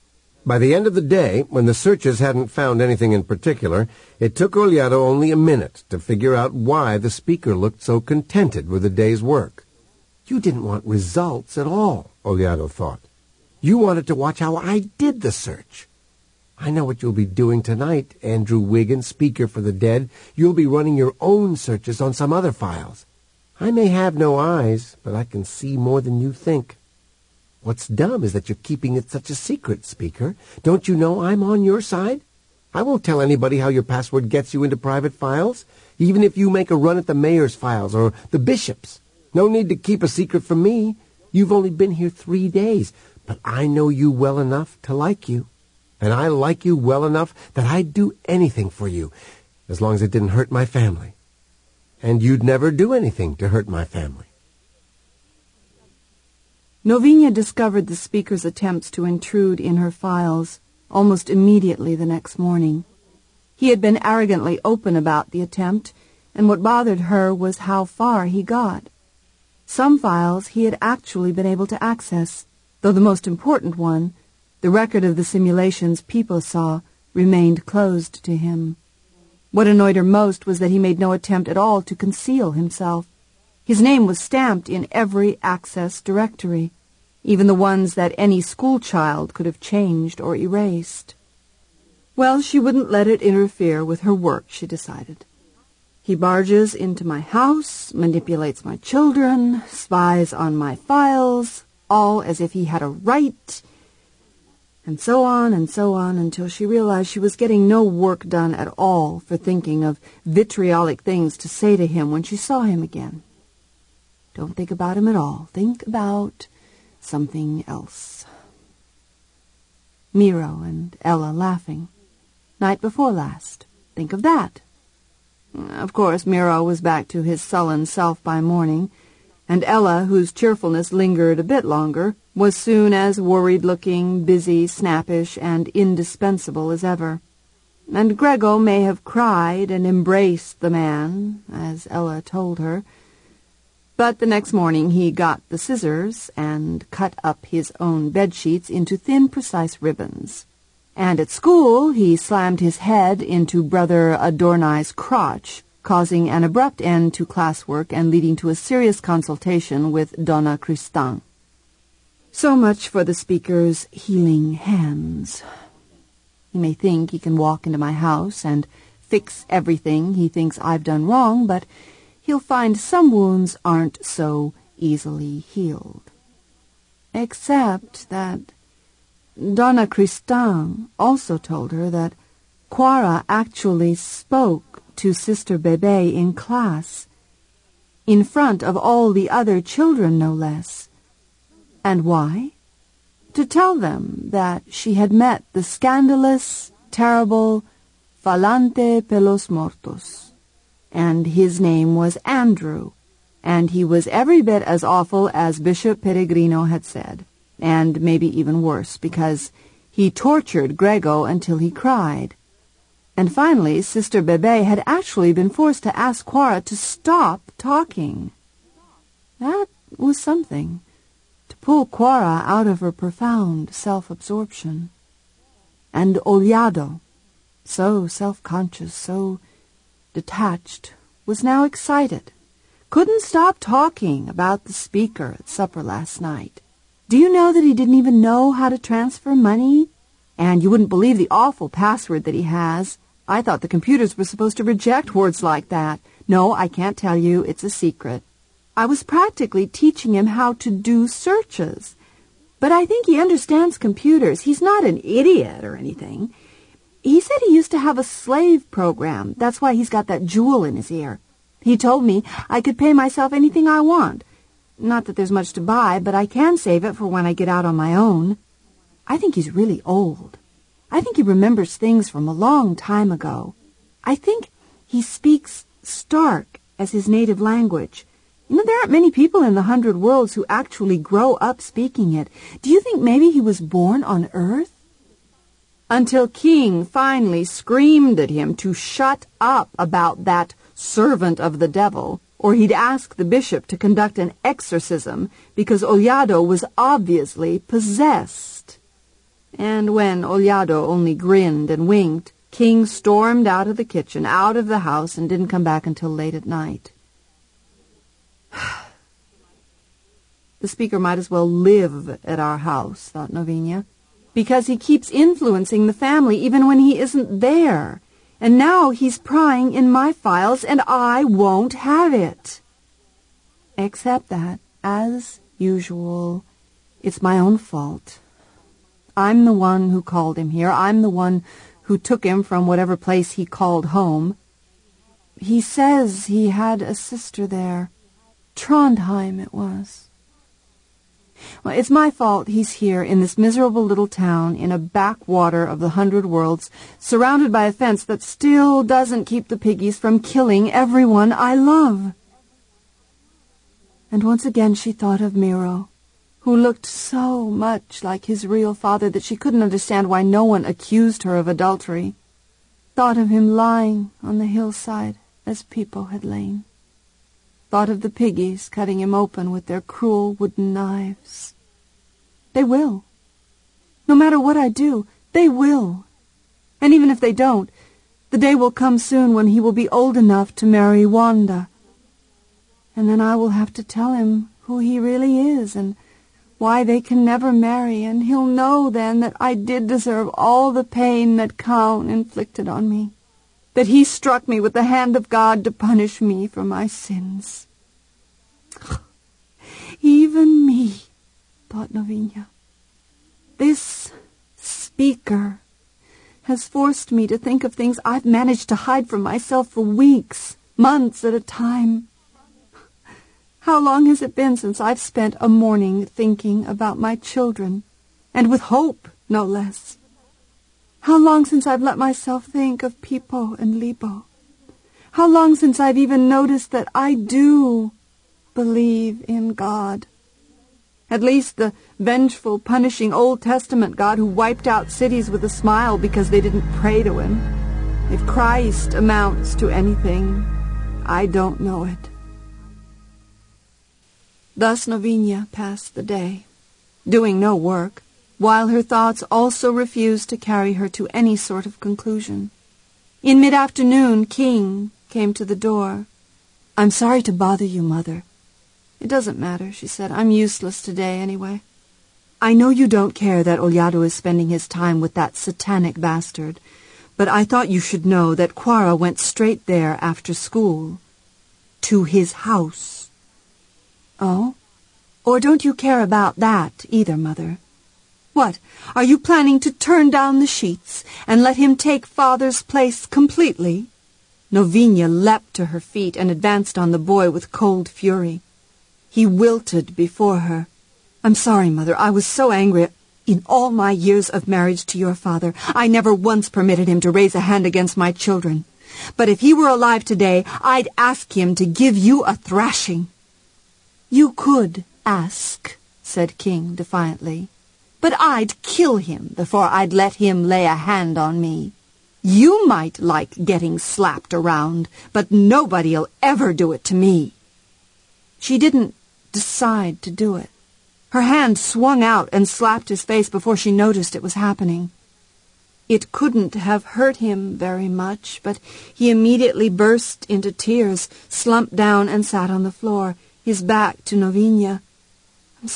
By the end of the day, when the searchers hadn't found anything in particular, it took Oliado only a minute to figure out why the speaker looked so contented with the day's work. "You didn't want results at all," Oliado thought. "You wanted to watch how I did the search. I know what you'll be doing tonight, Andrew Wiggin, speaker for the dead. You'll be running your own searches on some other files. I may have no eyes, but I can see more than you think. What's dumb is that you're keeping it such a secret, speaker. Don't you know I'm on your side? I won't tell anybody how your password gets you into private files, even if you make a run at the mayor's files or the bishop's. No need to keep a secret from me. You've only been here 3 days, but I know you well enough to like you. And I like you well enough that I'd do anything for you, as long as it didn't hurt my family. And you'd never do anything to hurt my family." Novinia discovered the speaker's attempts to intrude in her files almost immediately the next morning. He had been arrogantly open about the attempt, and what bothered her was how far he got. Some files he had actually been able to access, though the most important one, the record of the simulations people saw, remained closed to him. What annoyed her most was that he made no attempt at all to conceal himself. His name was stamped in every access directory, even the ones that any schoolchild could have changed or erased. Well, she wouldn't let it interfere with her work, she decided. He barges into my house, manipulates my children, spies on my files, all as if he had a right, and so on until she realized she was getting no work done at all for thinking of vitriolic things to say to him when she saw him again. Don't think about him at all. Think about something else. Miro and Ella laughing. Night before last. Think of that. Of course, Miro was back to his sullen self by morning, and Ella, whose cheerfulness lingered a bit longer, was soon as worried-looking, busy, snappish, and indispensable as ever. And Grego may have cried and embraced the man, as Ella told her, but the next morning he got the scissors and cut up his own bedsheets into thin, precise ribbons. And at school he slammed his head into Brother Adorni's crotch, causing an abrupt end to classwork and leading to a serious consultation with Donna Cristan. So much for the speaker's healing hands. He may think he can walk into my house and fix everything he thinks I've done wrong, but he'll find some wounds aren't so easily healed. Except that Donna Cristan also told her that Quara actually spoke to Sister Bebe in class, in front of all the other children, no less. And why? To tell them that she had met the scandalous, terrible Falante Pelos Mortos, and his name was Andrew, and he was every bit as awful as Bishop Peregrino had said, and maybe even worse, because he tortured Grego until he cried. And finally, Sister Bebe had actually been forced to ask Quara to stop talking. That was something, to pull Quara out of her profound self-absorption. And Oliado, so self-conscious, so detached, was now excited. Couldn't stop talking about the speaker at supper last night. Do you know that he didn't even know how to transfer money? And you wouldn't believe the awful password that he has. I thought the computers were supposed to reject words like that. No, I can't tell you. It's a secret. I was practically teaching him how to do searches. But I think he understands computers. He's not an idiot or anything. He said he used to have a slave program. That's why he's got that jewel in his ear. He told me I could pay myself anything I want. Not that there's much to buy, but I can save it for when I get out on my own. I think he's really old. I think he remembers things from a long time ago. I think he speaks Stark as his native language. You know, there aren't many people in the 100 Worlds who actually grow up speaking it. Do you think maybe he was born on Earth? Until King finally screamed at him to shut up about that servant of the devil, or he'd ask the bishop to conduct an exorcism because Oliado was obviously possessed. And when Oliado only grinned and winked, King stormed out of the kitchen, out of the house, and didn't come back until late at night. The speaker might as well live at our house, thought Novinia, because he keeps influencing the family even when he isn't there. And now he's prying in my files, and I won't have it. Except that, as usual, it's my own fault. I'm the one who called him here. I'm the one who took him from whatever place he called home. He says he had a sister there. Trondheim it was. Well, it's my fault he's here in this miserable little town in a backwater of the 100 Worlds, surrounded by a fence that still doesn't keep the piggies from killing everyone I love. And once again she thought of Miro, who looked so much like his real father that she couldn't understand why no one accused her of adultery. Thought of him lying on the hillside as people had lain. Thought of the piggies cutting him open with their cruel wooden knives. They will. No matter what I do, they will. And even if they don't, the day will come soon when he will be old enough to marry Wanda. And then I will have to tell him who he really is and why they can never marry, and he'll know then that I did deserve all the pain that Count inflicted on me, that he struck me with the hand of God to punish me for my sins. Even me, thought Novinia. This speaker has forced me to think of things I've managed to hide from myself for weeks, months at a time. How long has it been since I've spent a morning thinking about my children, and with hope, no less? How long since I've let myself think of Pipo and Libo? How long since I've even noticed that I do believe in God? At least the vengeful, punishing Old Testament God who wiped out cities with a smile because they didn't pray to him. If Christ amounts to anything, I don't know it. Thus Novinia passed the day, doing no work, while her thoughts also refused to carry her to any sort of conclusion. In mid-afternoon, King came to the door. "I'm sorry to bother you, Mother." "It doesn't matter," she said. "I'm useless today, anyway." "I know you don't care that Ollado is spending his time with that satanic bastard, but I thought you should know that Quara went straight there after school. To his house." "Oh? Or don't you care about that either, Mother? What, are you planning to turn down the sheets and let him take Father's place completely?" Novinia leapt to her feet and advanced on the boy with cold fury. He wilted before her. "I'm sorry, Mother. I was so angry. In all my years of marriage to your father, I never once permitted him to raise a hand against my children. But if he were alive today, I'd ask him to give you a thrashing." "You could ask," said King defiantly, "but I'd kill him before I'd let him lay a hand on me. You might like getting slapped around, but nobody'll ever do it to me." She didn't decide to do it. Her hand swung out and slapped his face before she noticed it was happening. It couldn't have hurt him very much, but he immediately burst into tears, slumped down and sat on the floor, his back to Novinia. I'm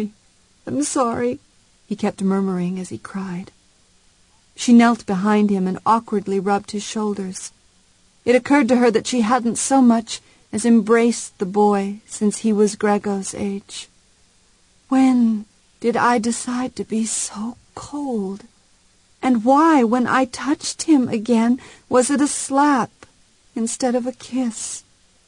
sorry, he kept murmuring as he cried. She knelt behind him and awkwardly rubbed his shoulders. It occurred to her that she hadn't so much as embraced the boy since he was Grego's age. When did I decide to be so cold? And why, when I touched him again, was it a slap instead of a kiss?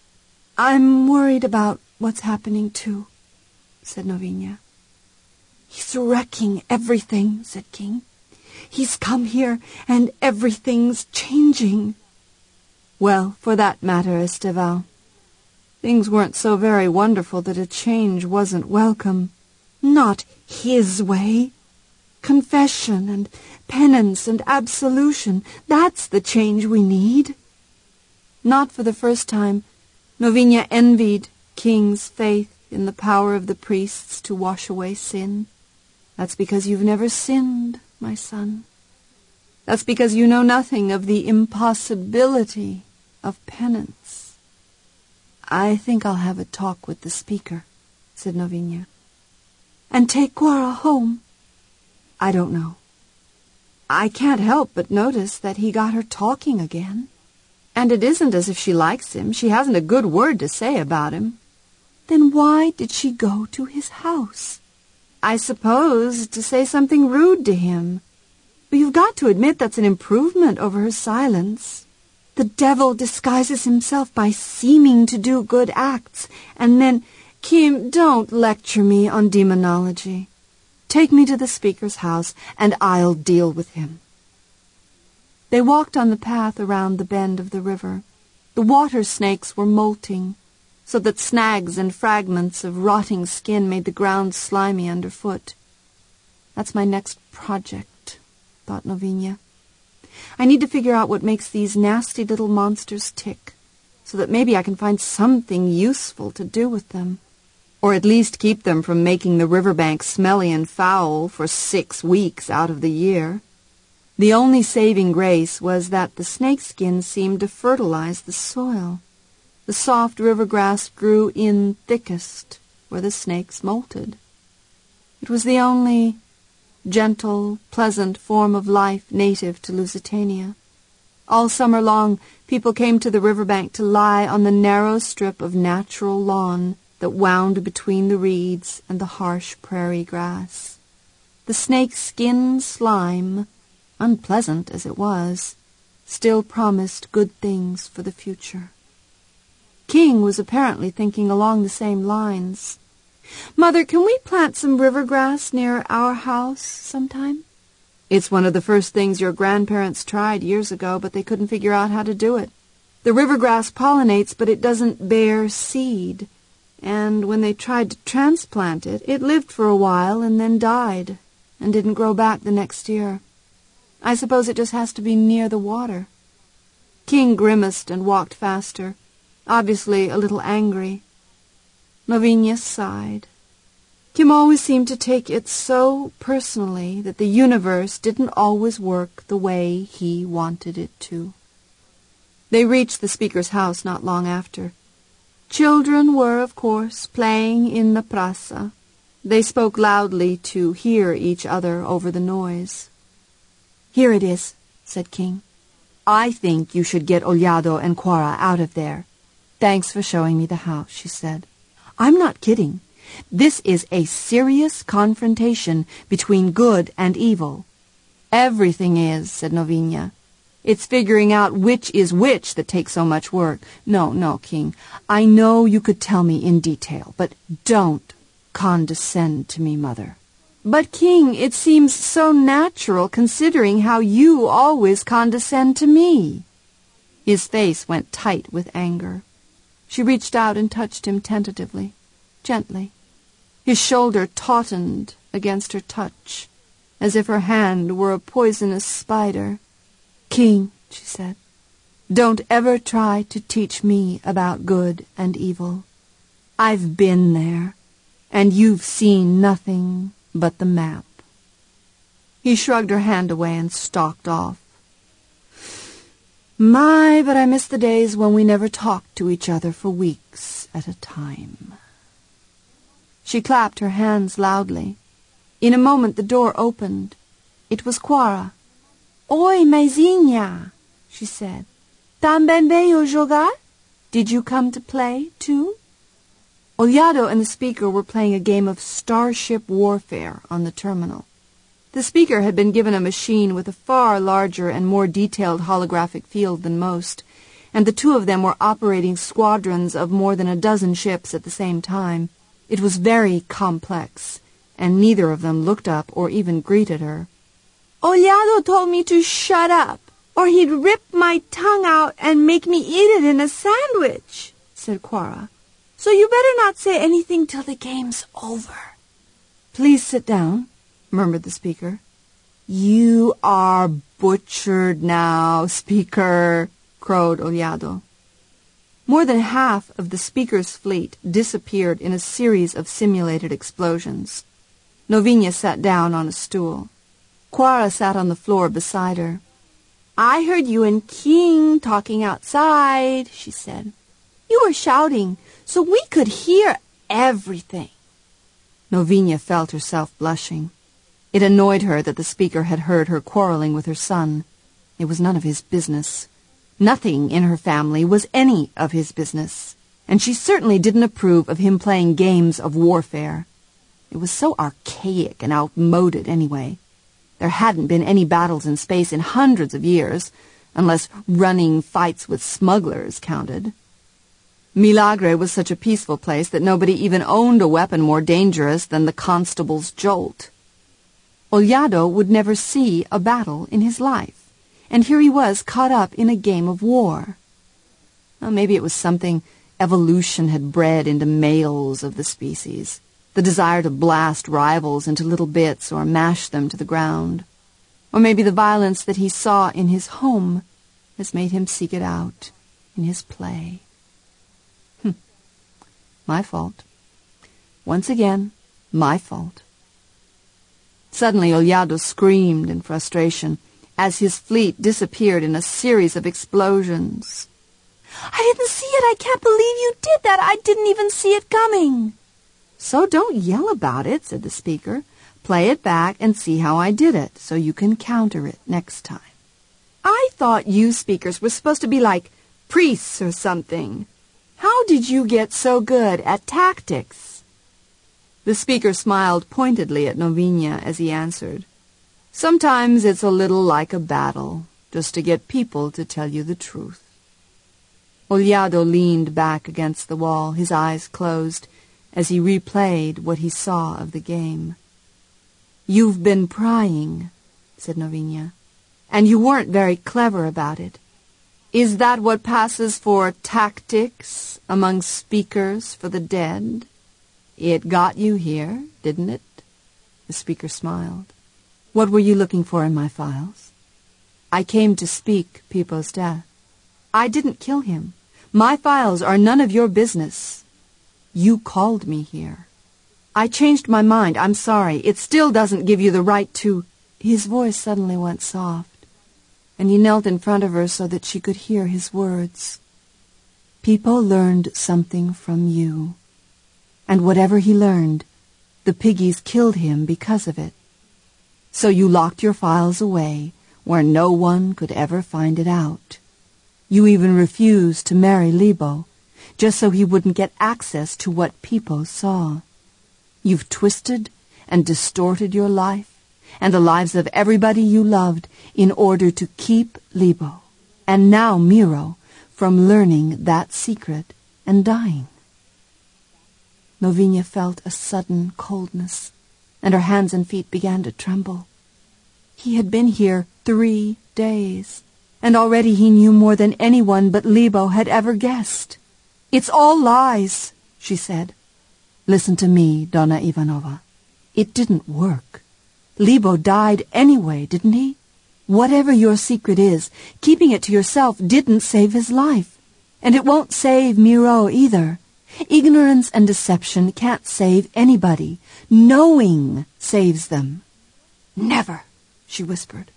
"I'm worried about what's happening, too," said Novinia. "He's wrecking everything," said King. "He's come here, and everything's changing." "Well, for that matter, Esteval, things weren't so very wonderful that a change wasn't welcome. Not his way. Confession and penance and absolution, that's the change we need." Not for the first time, Novinia envied King's faith in the power of the priests to wash away sin. "That's because you've never sinned, my son. That's because you know nothing of the impossibility of penance." "I think I'll have a talk with the speaker," said Novinia. "And take Quara home?" "I don't know. I can't help but notice that he got her talking again. And it isn't as if she likes him. She hasn't a good word to say about him." "Then why did she go to his house?" "I suppose to say something rude to him. But you've got to admit that's an improvement over her silence. The devil disguises himself by seeming to do good acts, and then... Kim, don't lecture me on demonology. Take me to the speaker's house, and I'll deal with him." They walked on the path around the bend of the river. The water snakes were molting, so that snags and fragments of rotting skin made the ground slimy underfoot. "That's my next project," thought Novinia. I need to figure out what makes these nasty little monsters tick, so that maybe I can find something useful to do with them. Or at least keep them from making the riverbank smelly and foul for 6 weeks out of the year. The only saving grace was that the snakeskin seemed to fertilize the soil. The soft river grass grew in thickest where the snakes molted. It was the only gentle, pleasant form of life native to Lusitania. All summer long, people came to the riverbank to lie on the narrow strip of natural lawn that wound between the reeds and the harsh prairie grass. The snake-skin slime, unpleasant as it was, still promised good things for the future. King was apparently thinking along the same lines. "Mother, can we plant some river grass near our house sometime?" "It's one of the first things your grandparents tried years ago, but they couldn't figure out how to do it. The river grass pollinates, but it doesn't bear seed. And when they tried to transplant it, it lived for a while and then died and didn't grow back the next year. I suppose it just has to be near the water." King grimaced and walked faster, obviously a little angry. Novinia sighed. Kim always seemed to take it so personally that the universe didn't always work the way he wanted it to. They reached the speaker's house not long after. Children were, of course, playing in the praça. They spoke loudly to hear each other over the noise. "Here it is," said King. "I think you should get Olhado and Quara out of there." "Thanks for showing me the house," she said. "I'm not kidding. This is a serious confrontation between good and evil." "Everything is," said Novinia. "It's figuring out which is which that takes so much work. No, King. I know you could tell me in detail, but don't condescend to me, Mother." "But, King, it seems so natural considering how you always condescend to me." His face went tight with anger. She reached out and touched him tentatively, gently. His shoulder tautened against her touch, as if her hand were a poisonous spider. "King," she said, "don't ever try to teach me about good and evil. I've been there, and you've seen nothing but the map." He shrugged her hand away and stalked off. My, but I miss the days when we never talked to each other for weeks at a time. She clapped her hands loudly. In a moment the door opened. It was Quara. "Oi, maisinha," she said. "Também veio jogar? Did you come to play, too?" Olhado and the speaker were playing a game of starship warfare on the terminal. The speaker had been given a machine with a far larger and more detailed holographic field than most, and the two of them were operating squadrons of more than a dozen ships at the same time. It was very complex, and neither of them looked up or even greeted her. "Olhado told me to shut up, or he'd rip my tongue out and make me eat it in a sandwich," said Quara. "So you better not say anything till the game's over." "Please sit down," murmured the speaker. "You are butchered now, speaker," crowed Olhado. More than half of the speaker's fleet disappeared in a series of simulated explosions. Novinia sat down on a stool. Quara sat on the floor beside her. "I heard you and King talking outside," she said. "You were shouting, so we could hear everything." Novinia felt herself blushing. It annoyed her that the speaker had heard her quarreling with her son. It was none of his business. Nothing in her family was any of his business, and she certainly didn't approve of him playing games of warfare. It was so archaic and outmoded anyway. There hadn't been any battles in space in hundreds of years, unless running fights with smugglers counted. Milagre was such a peaceful place that nobody even owned a weapon more dangerous than the constable's jolt. Olhado would never see a battle in his life, and here he was caught up in a game of war. Well, maybe it was something evolution had bred into males of the species, the desire to blast rivals into little bits or mash them to the ground. Or maybe the violence that he saw in his home has made him seek it out in his play. My fault. Once again, my fault. Suddenly Olhado screamed in frustration as his fleet disappeared in a series of explosions. "I didn't see it! I can't believe you did that! I didn't even see it coming!" "So don't yell about it," said the speaker. "Play it back and see how I did it, so you can counter it next time." "I thought you speakers were supposed to be like priests or something. How did you get so good at tactics?" The speaker smiled pointedly at Noviña as he answered, "Sometimes it's a little like a battle, just to get people to tell you the truth." Olhado leaned back against the wall, his eyes closed, as he replayed what he saw of the game. "You've been prying," said Noviña, "and you weren't very clever about it. Is that what passes for tactics among speakers for the dead? It got you here, didn't it?" The speaker smiled. "What were you looking for in my files?" "I came to speak Pipo's death. I didn't kill him. My files are none of your business. You called me here. I changed my mind. I'm sorry. It still doesn't give you the right to—" His voice suddenly went soft, and he knelt in front of her so that she could hear his words. "Pipo learned something from you. And whatever he learned, the piggies killed him because of it. So you locked your files away where no one could ever find it out. You even refused to marry Libo, just so he wouldn't get access to what Pipo saw. You've twisted and distorted your life and the lives of everybody you loved in order to keep Libo, and now Miro, from learning that secret and dying." Noviña felt a sudden coldness, and her hands and feet began to tremble. He had been here 3 days, and already he knew more than anyone but Libo had ever guessed. "It's all lies," she said. "Listen to me, Donna Ivanova. It didn't work. Libo died anyway, didn't he? Whatever your secret is, keeping it to yourself didn't save his life. And it won't save Miro either. Ignorance and deception can't save anybody. Knowing saves them." "Never," she whispered.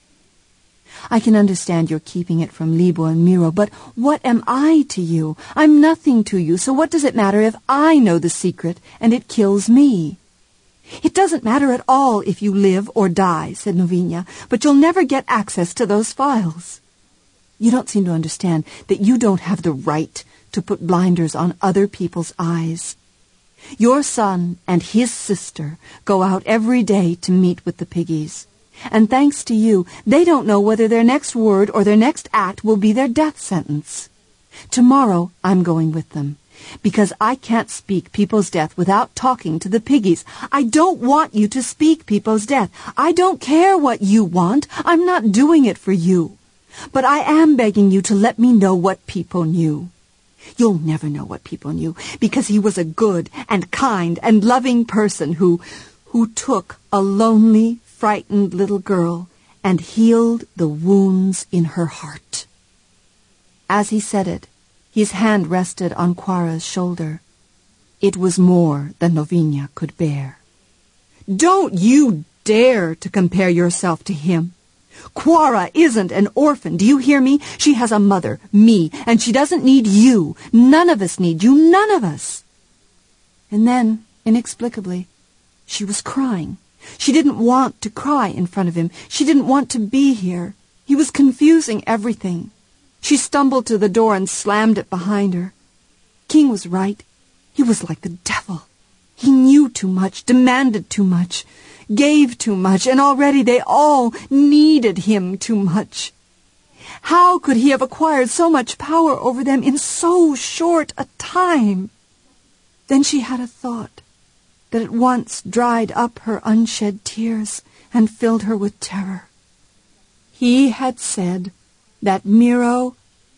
"I can understand your keeping it from Libo and Miro, but what am I to you? I'm nothing to you, so what does it matter if I know the secret and it kills me?" "It doesn't matter at all if you live or die," said Noviña, "but you'll never get access to those files. You don't seem to understand that you don't have the right to put blinders on other people's eyes. Your son and his sister go out every day to meet with the piggies. And thanks to you, they don't know whether their next word or their next act will be their death sentence. Tomorrow I'm going with them, because I can't speak Pipo's death without talking to the piggies. I don't want you to speak Pipo's death. I don't care what you want. I'm not doing it for you. But I am begging you to let me know what Pipo knew. You'll never know what Pipo knew, because he was a good and kind and loving person who took a lonely, frightened little girl and healed the wounds in her heart." As he said it, his hand rested on Quara's shoulder. It was more than Noviña could bear. "Don't you dare to compare yourself to him. Quara isn't an orphan, do you hear me? She has a mother, me, and she doesn't need you. None of us need you, none of us." And then, inexplicably, she was crying. She didn't want to cry in front of him. She didn't want to be here. He was confusing everything. She stumbled to the door and slammed it behind her. King was right. He was like the devil. He knew too much, demanded too much, gave too much, and already they all needed him too much. How could he have acquired so much power over them in so short a time? Then she had a thought that at once dried up her unshed tears and filled her with terror. He had said that Miro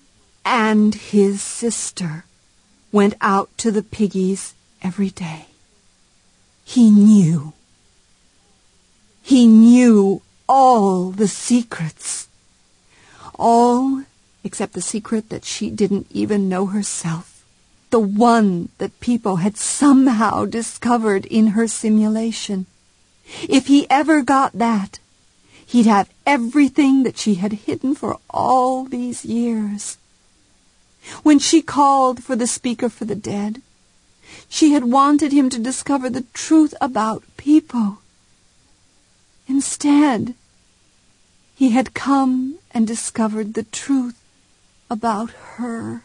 and his sister went out to the piggies every day. He knew. He knew all the secrets. All except the secret that she didn't even know herself. The one that people had somehow discovered in her simulation. If he ever got that, he'd have everything that she had hidden for all these years. When she called for the speaker for the dead, she had wanted him to discover the truth about people. Instead, he had come and discovered the truth about her.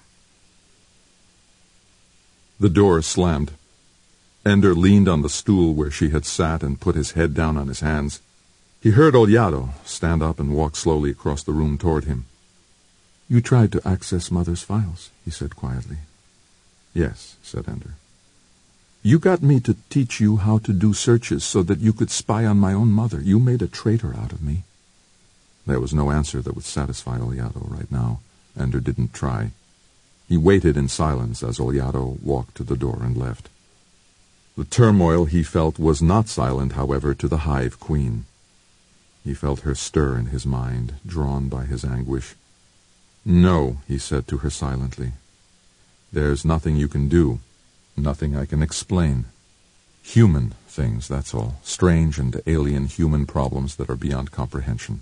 The door slammed. Ender leaned on the stool where she had sat and put his head down on his hands. He heard Ollado stand up and walk slowly across the room toward him. "You tried to access Mother's files," he said quietly. "Yes," said Ender. "You got me to teach you how to do searches so that you could spy on my own mother. You made a traitor out of me." There was no answer that would satisfy Ollado right now. Ender didn't try. He waited in silence as Ollado walked to the door and left. The turmoil he felt was not silent, however, to the Hive Queen. He felt her stir in his mind, drawn by his anguish. "No," he said to her silently. "There's nothing you can do. Nothing I can explain. Human things, that's all. Strange and alien human problems that are beyond comprehension."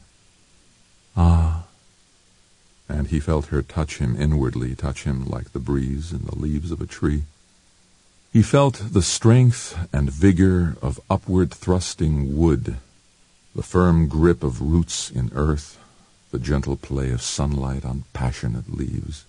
"Ah." And he felt her touch him inwardly, touch him like the breeze in the leaves of a tree. He felt the strength and vigor of upward-thrusting wood, the firm grip of roots in earth, the gentle play of sunlight on passionate leaves.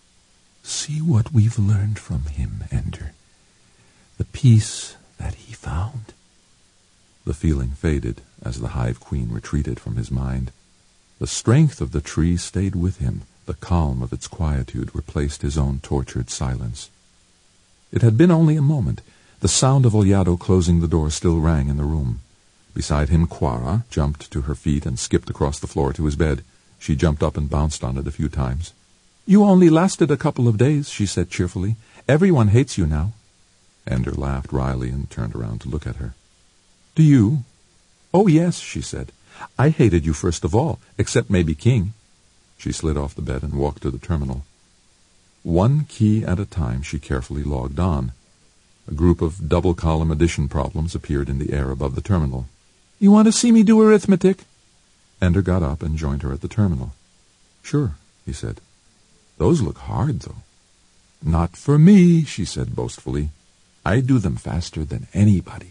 "See what we've learned from him, Ender. The peace that he found." The feeling faded as the Hive Queen retreated from his mind. The strength of the tree stayed with him. The calm of its quietude replaced his own tortured silence. It had been only a moment. The sound of Ollado closing the door still rang in the room. Beside him, Quara jumped to her feet and skipped across the floor to his bed. She jumped up and bounced on it a few times. "You only lasted a couple of days," she said cheerfully. "Everyone hates you now." Ender laughed wryly and turned around to look at her. "Do you?" "Oh, yes," she said. "I hated you first of all, except maybe King." She slid off the bed and walked to the terminal. One key at a time she carefully logged on. A group of double-column addition problems appeared in the air above the terminal. "You want to see me do arithmetic?" Ender got up and joined her at the terminal. "Sure," he said. "Those look hard, though." "Not for me," she said boastfully. "I do them faster than anybody."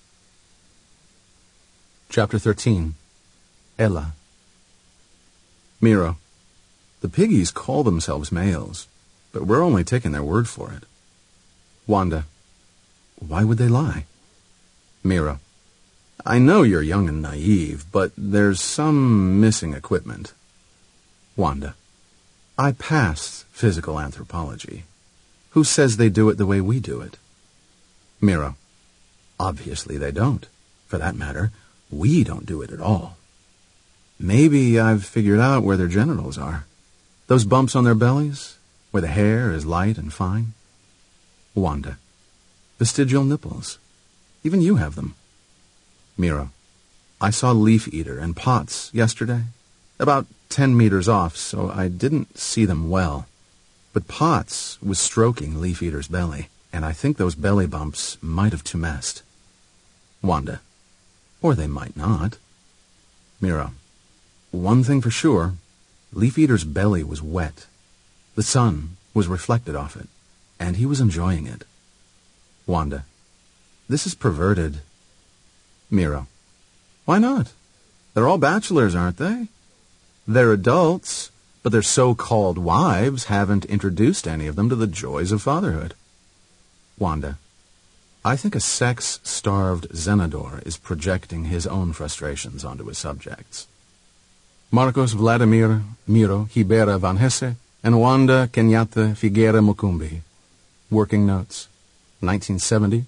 Chapter 13. Ella. Miro. The piggies call themselves males, but we're only taking their word for it. Wanda. Why would they lie? Miro. I know you're young and naive, but there's some missing equipment. Wanda. I passed physical anthropology. Who says they do it the way we do it? Miro. Obviously they don't. For that matter, we don't do it at all. Maybe I've figured out where their genitals are. Those bumps on their bellies, where the hair is light and fine. Wanda. Vestigial nipples. Even you have them. Miro. I saw Leaf Eater and Potts yesterday. About 10 meters off, so I didn't see them well. But Potts was stroking Leaf Eater's belly, and I think those belly bumps might have tumesced. Wanda. Or they might not. Miro. One thing for sure, Leaf Eater's belly was wet. The sun was reflected off it, and he was enjoying it. Wanda. This is perverted. Miro. Why not? They're all bachelors, aren't they? They're adults, but their so-called wives haven't introduced any of them to the joys of fatherhood. Wanda. I think a sex-starved Zenador is projecting his own frustrations onto his subjects. Marcos Vladimir Miro Ribera Van Hesse and Wanda Kenyatta Figueira Mukumbi. Working notes. 1970,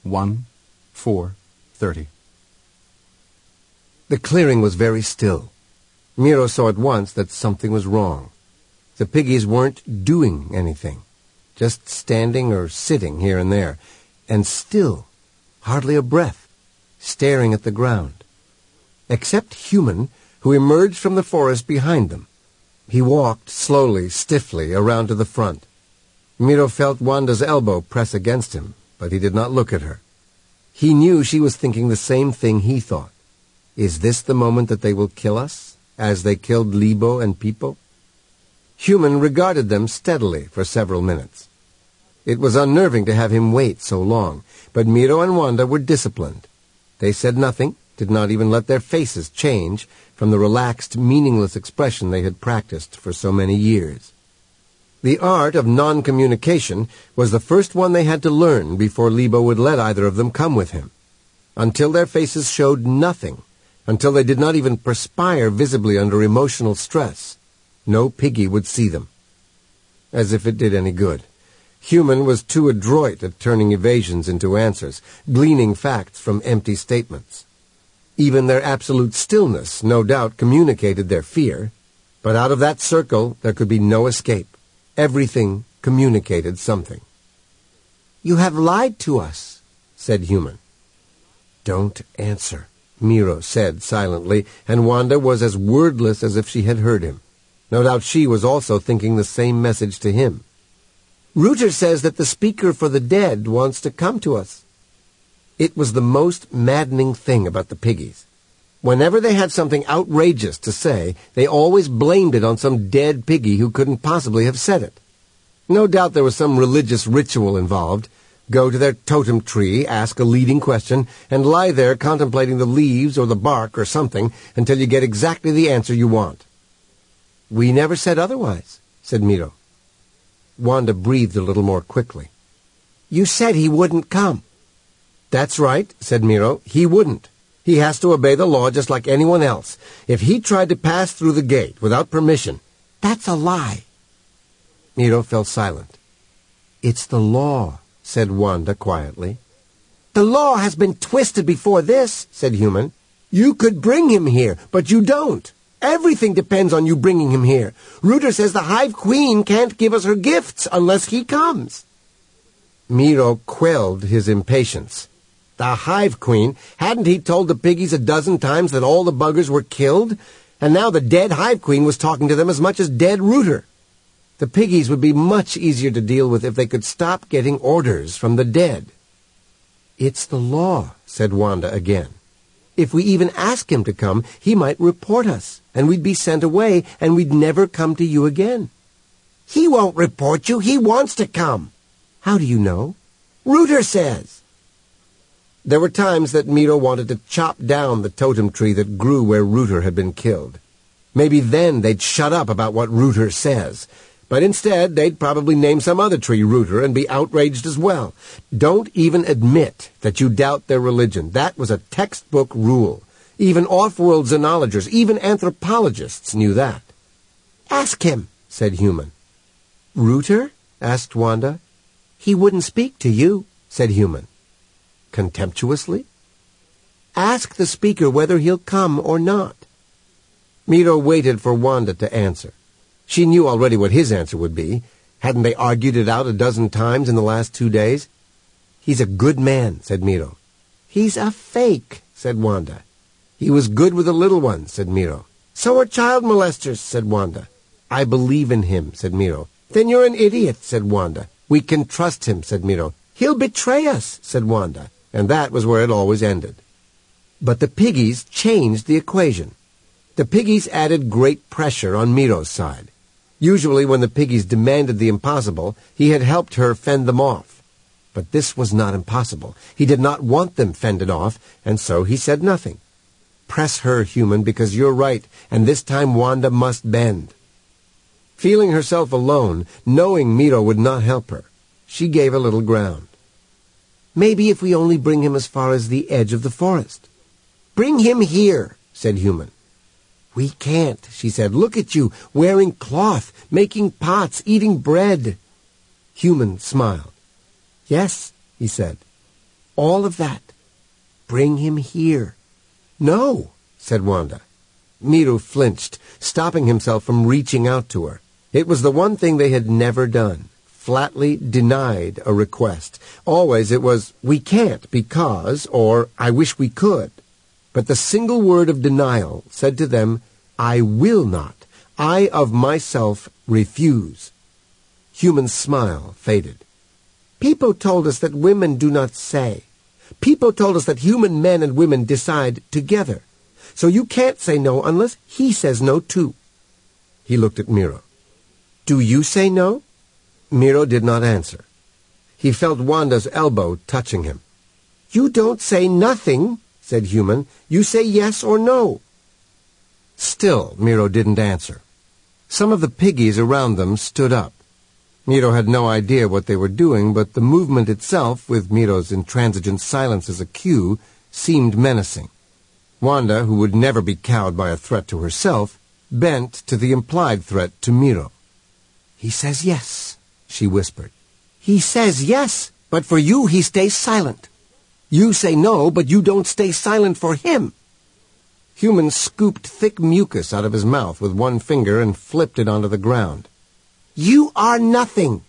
1/4/30. The clearing was very still. Miro saw at once that something was wrong. The piggies weren't doing anything, just standing or sitting here and there, and still, hardly a breath, staring at the ground. except Human, who emerged from the forest behind them. He walked slowly, stiffly, around to the front. Miro felt Wanda's elbow press against him, but he did not look at her. He knew she was thinking the same thing he thought. Is this the moment that they will kill us, as they killed Libo and Pipo? Human regarded them steadily for several minutes. It was unnerving to have him wait so long, but Miro and Wanda were disciplined. They said nothing, did not even let their faces change from the relaxed, meaningless expression they had practiced for so many years. The art of non-communication was the first one they had to learn before Libo would let either of them come with him. Until their faces showed nothing, until they did not even perspire visibly under emotional stress, no piggy would see them. As if it did any good. Human was too adroit at turning evasions into answers, gleaning facts from empty statements. Even their absolute stillness, no doubt, communicated their fear, but out of that circle there could be no escape. Everything communicated something. "You have lied to us," said Human. "Don't answer," Miro said silently, and Wanda was as wordless as if she had heard him. No doubt she was also thinking the same message to him. "Rooter says that the speaker for the dead wants to come to us." It was the most maddening thing about the piggies. Whenever they had something outrageous to say, they always blamed it on some dead piggy who couldn't possibly have said it. No doubt there was some religious ritual involved. Go to their totem tree, ask a leading question, and lie there contemplating the leaves or the bark or something until you get exactly the answer you want. "We never said otherwise," said Miro. Wanda breathed a little more quickly. "You said he wouldn't come." "That's right," said Miro. "He wouldn't. He has to obey the law just like anyone else. If he tried to pass through the gate without permission, that's a lie." Miro fell silent. "It's the law," said Wanda quietly. "The law has been twisted before this," said Human. "You could bring him here, but you don't. Everything depends on you bringing him here. Rooter says the Hive Queen can't give us her gifts unless he comes." Miro quelled his impatience. The Hive Queen, hadn't he told the piggies a dozen times that all the buggers were killed? And now the dead Hive Queen was talking to them as much as dead Rooter. The piggies would be much easier to deal with if they could stop getting orders from the dead. "It's the law," said Wanda again. "If we even ask him to come, he might report us, and we'd be sent away, and we'd never come to you again." "He won't report you. He wants to come." "How do you know?" "Rooter says." There were times that Miro wanted to chop down the totem tree that grew where Rooter had been killed. Maybe then they'd shut up about what Rooter says. But instead, they'd probably name some other tree Rooter and be outraged as well. Don't even admit that you doubt their religion. That was a textbook rule. Even off-world xenologers, even anthropologists knew that. "Ask him," said Human. "Rooter?" asked Wanda. "He wouldn't speak to you," said Human. Contemptuously. "Ask the speaker whether he'll come or not." Miro waited for Wanda to answer. She knew already what his answer would be. Hadn't they argued it out a dozen times in the last 2 days? "He's a good man," said Miro. "He's a fake," said Wanda. "He was good with the little ones," said Miro. "So are child molesters," said Wanda. "I believe in him," said Miro. "Then you're an idiot," said Wanda. "We can trust him," said Miro. "He'll betray us," said Wanda. And that was where it always ended. But the piggies changed the equation. The piggies added great pressure on Miro's side. Usually when the piggies demanded the impossible, he had helped her fend them off. But this was not impossible. He did not want them fended off, and so he said nothing. "Press her, Human, because you're right, and this time Wanda must bend." Feeling herself alone, knowing Miro would not help her, she gave a little ground. "Maybe if we only bring him as far as the edge of the forest." "Bring him here," said Human. "We can't," she said. "Look at you, wearing cloth, making pots, eating bread." Human smiled. "Yes," he said. "All of that. Bring him here." "No," said Wanda. Miro flinched, stopping himself from reaching out to her. It was the one thing they had never done. Flatly denied a request. Always it was, "We can't because," or "I wish we could." But the single word of denial said to them, I will not. I of myself refuse. Human's smile faded. People told us that women do not say. People told us that human men and women decide together. So you can't say no unless he says no too. He looked at Miro. Do you say no? Miro did not answer. He felt Wanda's elbow touching him. You don't say nothing, said Human. You say yes or no. Still, Miro didn't answer. Some of the piggies around them stood up. Miro had no idea what they were doing, but the movement itself, with Miro's intransigent silence as a cue, seemed menacing. Wanda, who would never be cowed by a threat to herself, bent to the implied threat to Miro. He says yes, she whispered. He says yes, but for you he stays silent. You say no, but you don't stay silent for him. Human scooped thick mucus out of his mouth with one finger and flipped it onto the ground. You are nothing.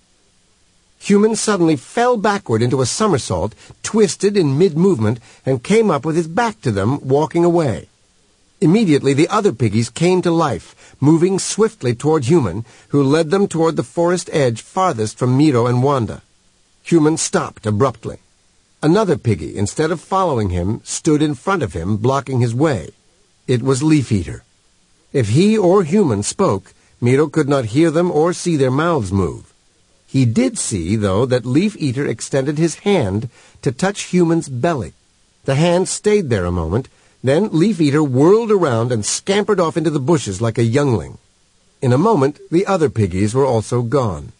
Human suddenly fell backward into a somersault, twisted in mid-movement, and came up with his back to them, walking away. Immediately the other piggies came to life, moving swiftly toward Human, who led them toward the forest edge farthest from Miro and Wanda. Human stopped abruptly. Another piggy, instead of following him, stood in front of him, blocking his way. It was Leaf Eater. If he or Human spoke, Miro could not hear them or see their mouths move. He did see, though, that Leaf Eater extended his hand to touch Human's belly. The hand stayed there a moment. Then Leaf Eater whirled around and scampered off into the bushes like a youngling. In a moment, the other piggies were also gone.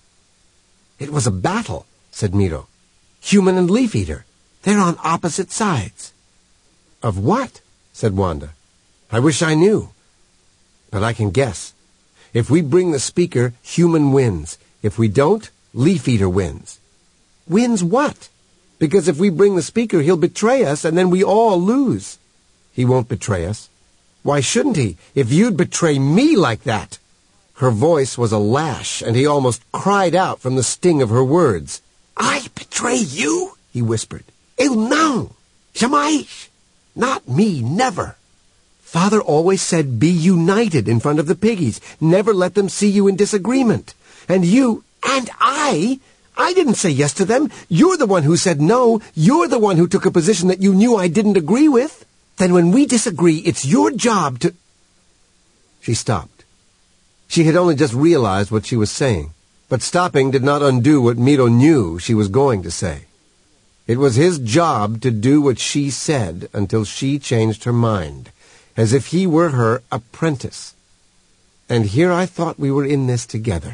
It was a battle, said Miro. Human and Leaf Eater. They're on opposite sides. Of what? Said Wanda. I wish I knew. But I can guess. If we bring the speaker, Human wins. If we don't, Leaf Eater wins. Wins what? Because if we bring the speaker, he'll betray us, and then we all lose. He won't betray us. Why shouldn't he, if you'd betray me like that? Her voice was a lash, and he almost cried out from the sting of her words. I betray you? He whispered. Eu não. Jamais. Not me, never. Father always said be united in front of the piggies. Never let them see you in disagreement. And you, and I didn't say yes to them. You're the one who said no. You're the one who took a position that you knew I didn't agree with. Then when we disagree, it's your job to... She stopped. She had only just realized what she was saying, but stopping did not undo what Miro knew she was going to say. It was his job to do what she said until she changed her mind, as if he were her apprentice. And here I thought we were in this together.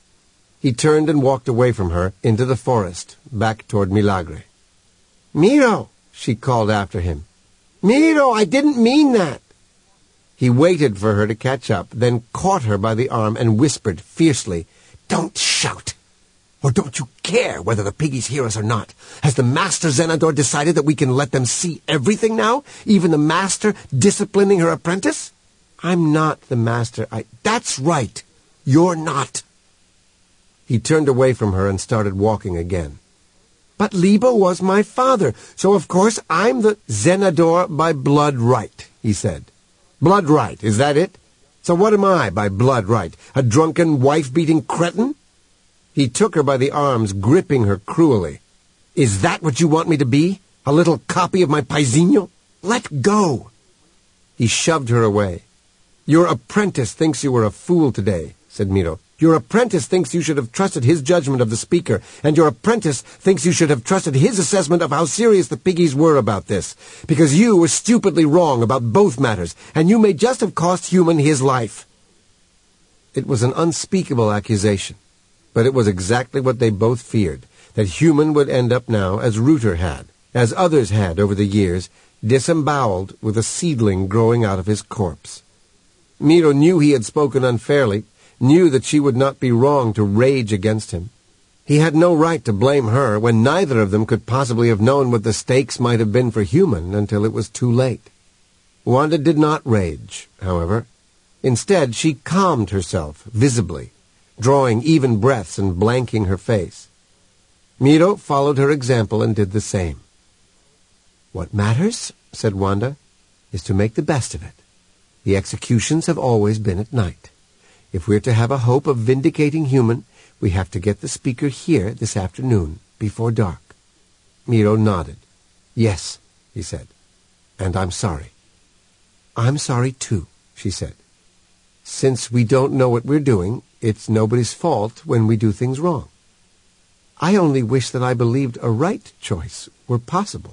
He turned and walked away from her into the forest, back toward Milagre. Miro, she called after him. Miro, I didn't mean that. He waited for her to catch up, then caught her by the arm and whispered fiercely, Don't shout! Or don't you care whether the piggies hear us or not? Has the Master Zenador decided that we can let them see everything now? Even the Master disciplining her apprentice? I'm not the Master. That's right. You're not. He turned away from her and started walking again. But Lebo was my father, so of course I'm the Zenador by blood right, he said. Blood right, is that it? So what am I by blood right? A drunken, wife-beating cretin? He took her by the arms, gripping her cruelly. Is that what you want me to be? A little copy of my paizinho? Let go! He shoved her away. Your apprentice thinks you were a fool today, said Miro. Your apprentice thinks you should have trusted his judgment of the speaker, and your apprentice thinks you should have trusted his assessment of how serious the piggies were about this, because you were stupidly wrong about both matters, and you may just have cost Human his life. It was an unspeakable accusation, but it was exactly what they both feared, that Human would end up now as Rooter had, as others had over the years, disemboweled with a seedling growing out of his corpse. Miro knew he had spoken unfairly, knew that she would not be wrong to rage against him. He had no right to blame her when neither of them could possibly have known what the stakes might have been for Human until it was too late. Wanda did not rage, however. Instead, she calmed herself, visibly, drawing even breaths and blanking her face. Miro followed her example and did the same. What matters? Said Wanda. is to make the best of it. The executions have always been at night. If we're to have a hope of vindicating human, we have to get the speaker here this afternoon, before dark. Miro nodded. Yes, he said. And I'm sorry. I'm sorry too, she said. Since we don't know what we're doing, it's nobody's fault when we do things wrong. I only wish that I believed a right choice were possible.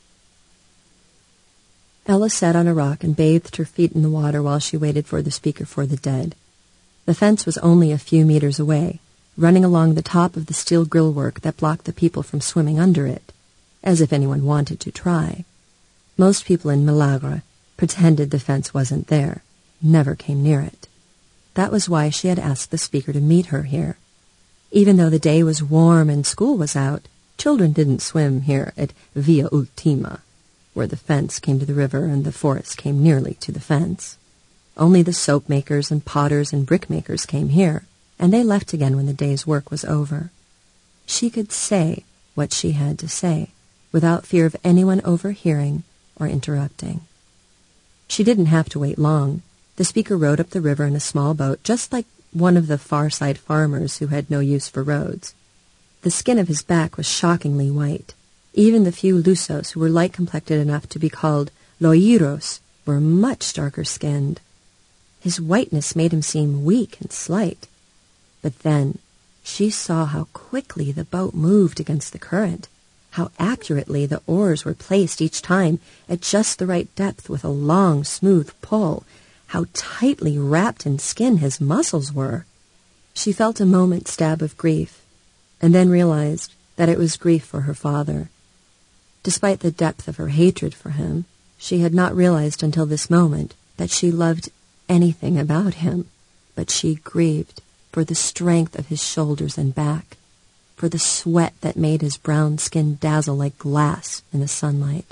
Ella sat on a rock and bathed her feet in the water while she waited for the speaker for the dead. The fence was only a few meters away, running along the top of the steel grillwork that blocked the people from swimming under it, as if anyone wanted to try. Most people in Milagre pretended the fence wasn't there, never came near it. That was why she had asked the speaker to meet her here. Even though the day was warm and school was out, children didn't swim here at Via Ultima, where the fence came to the river and the forest came nearly to the fence. Only the soap makers and potters and brick makers came here, and they left again when the day's work was over. She could say what she had to say, without fear of anyone overhearing or interrupting. She didn't have to wait long. The speaker rowed up the river in a small boat, just like one of the far-side farmers who had no use for roads. The skin of his back was shockingly white. Even the few Lusos who were light-complected enough to be called loiros were much darker-skinned. His whiteness made him seem weak and slight. But then she saw how quickly the boat moved against the current, how accurately the oars were placed each time at just the right depth with a long, smooth pull, how tightly wrapped in skin his muscles were. She felt a moment's stab of grief, and then realized that it was grief for her father. Despite the depth of her hatred for him, she had not realized until this moment that she loved anything about him, but she grieved for the strength of his shoulders and back, for the sweat that made his brown skin dazzle like glass in the sunlight.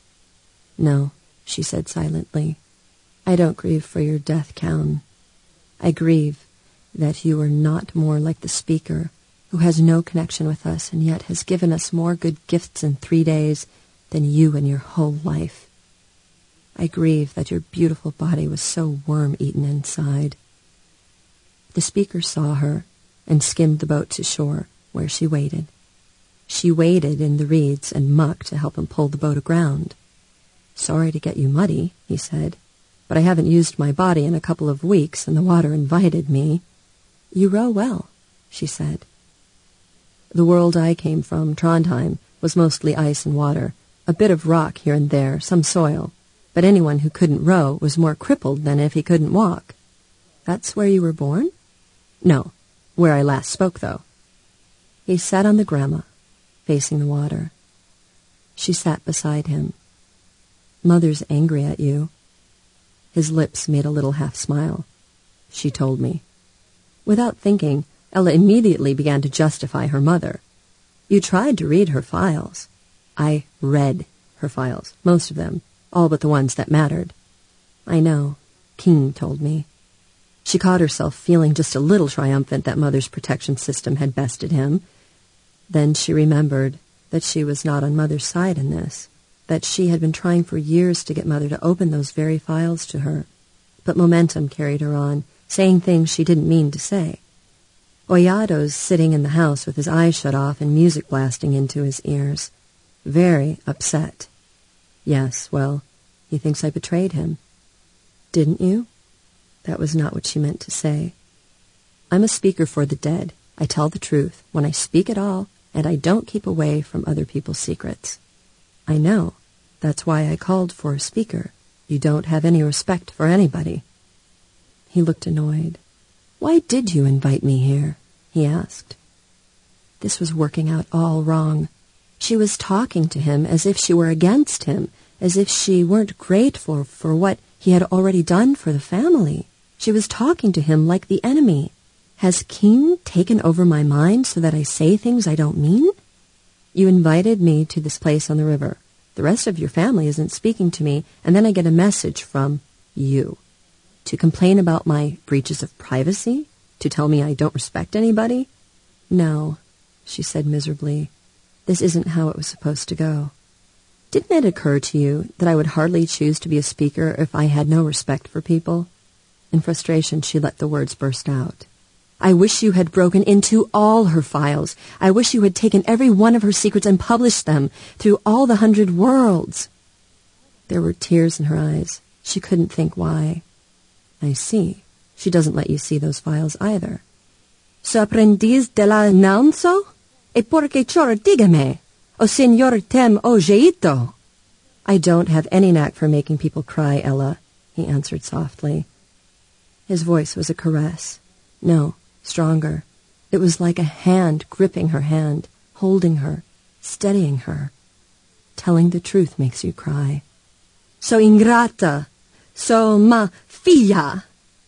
No, she said silently, I don't grieve for your death, Count. I grieve that you are not more like the speaker, who has no connection with us and yet has given us more good gifts in 3 days than you in your whole life. I grieve that your beautiful body was so worm-eaten inside. The speaker saw her and skimmed the boat to shore, where she waited. She waded in the reeds and muck to help him pull the boat aground. Sorry to get you muddy, he said, but I haven't used my body in a couple of weeks, and the water invited me. You row well, she said. The world I came from, Trondheim, was mostly ice and water, a bit of rock here and there, some soil, but anyone who couldn't row was more crippled than if he couldn't walk. That's where you were born? No, where I last spoke, though. He sat on the grama, facing the water. She sat beside him. Mother's angry at you. His lips made a little half-smile. She told me. Without thinking, Ella immediately began to justify her mother. You tried to read her files. I read her files, most of them, all but the ones that mattered. I know, King told me. She caught herself feeling just a little triumphant that Mother's protection system had bested him. Then she remembered that she was not on Mother's side in this, that she had been trying for years to get Mother to open those very files to her. But momentum carried her on, saying things she didn't mean to say. Oyado's sitting in the house with his eyes shut off and music blasting into his ears. Very upset. Yes, well, he thinks I betrayed him. Didn't you? That was not what she meant to say. I'm a speaker for the dead. I tell the truth when I speak at all, and I don't keep away from other people's secrets. I know. That's why I called for a speaker. You don't have any respect for anybody. He looked annoyed. Why did you invite me here? He asked. This was working out all wrong. She was talking to him as if she were against him, as if she weren't grateful for what he had already done for the family. She was talking to him like the enemy. Has King taken over my mind so that I say things I don't mean? You invited me to this place on the river. The rest of your family isn't speaking to me, and then I get a message from you. To complain about my breaches of privacy? To tell me I don't respect anybody? No, she said miserably. This isn't how it was supposed to go. Didn't it occur to you that I would hardly choose to be a speaker if I had no respect for people? In frustration, she let the words burst out. I wish you had broken into all her files. I wish you had taken every one of her secrets and published them through all the 100 worlds. There were tears in her eyes. She couldn't think why. I see. She doesn't let you see those files either. So aprendiz de la nanzo? E porque chora dígame? O señor tem ojeito? I don't have any knack for making people cry, Ella, he answered softly. His voice was a caress. No, stronger. It was like a hand gripping her hand, holding her, steadying her. Telling the truth makes you cry. So ingrata, so ma filla.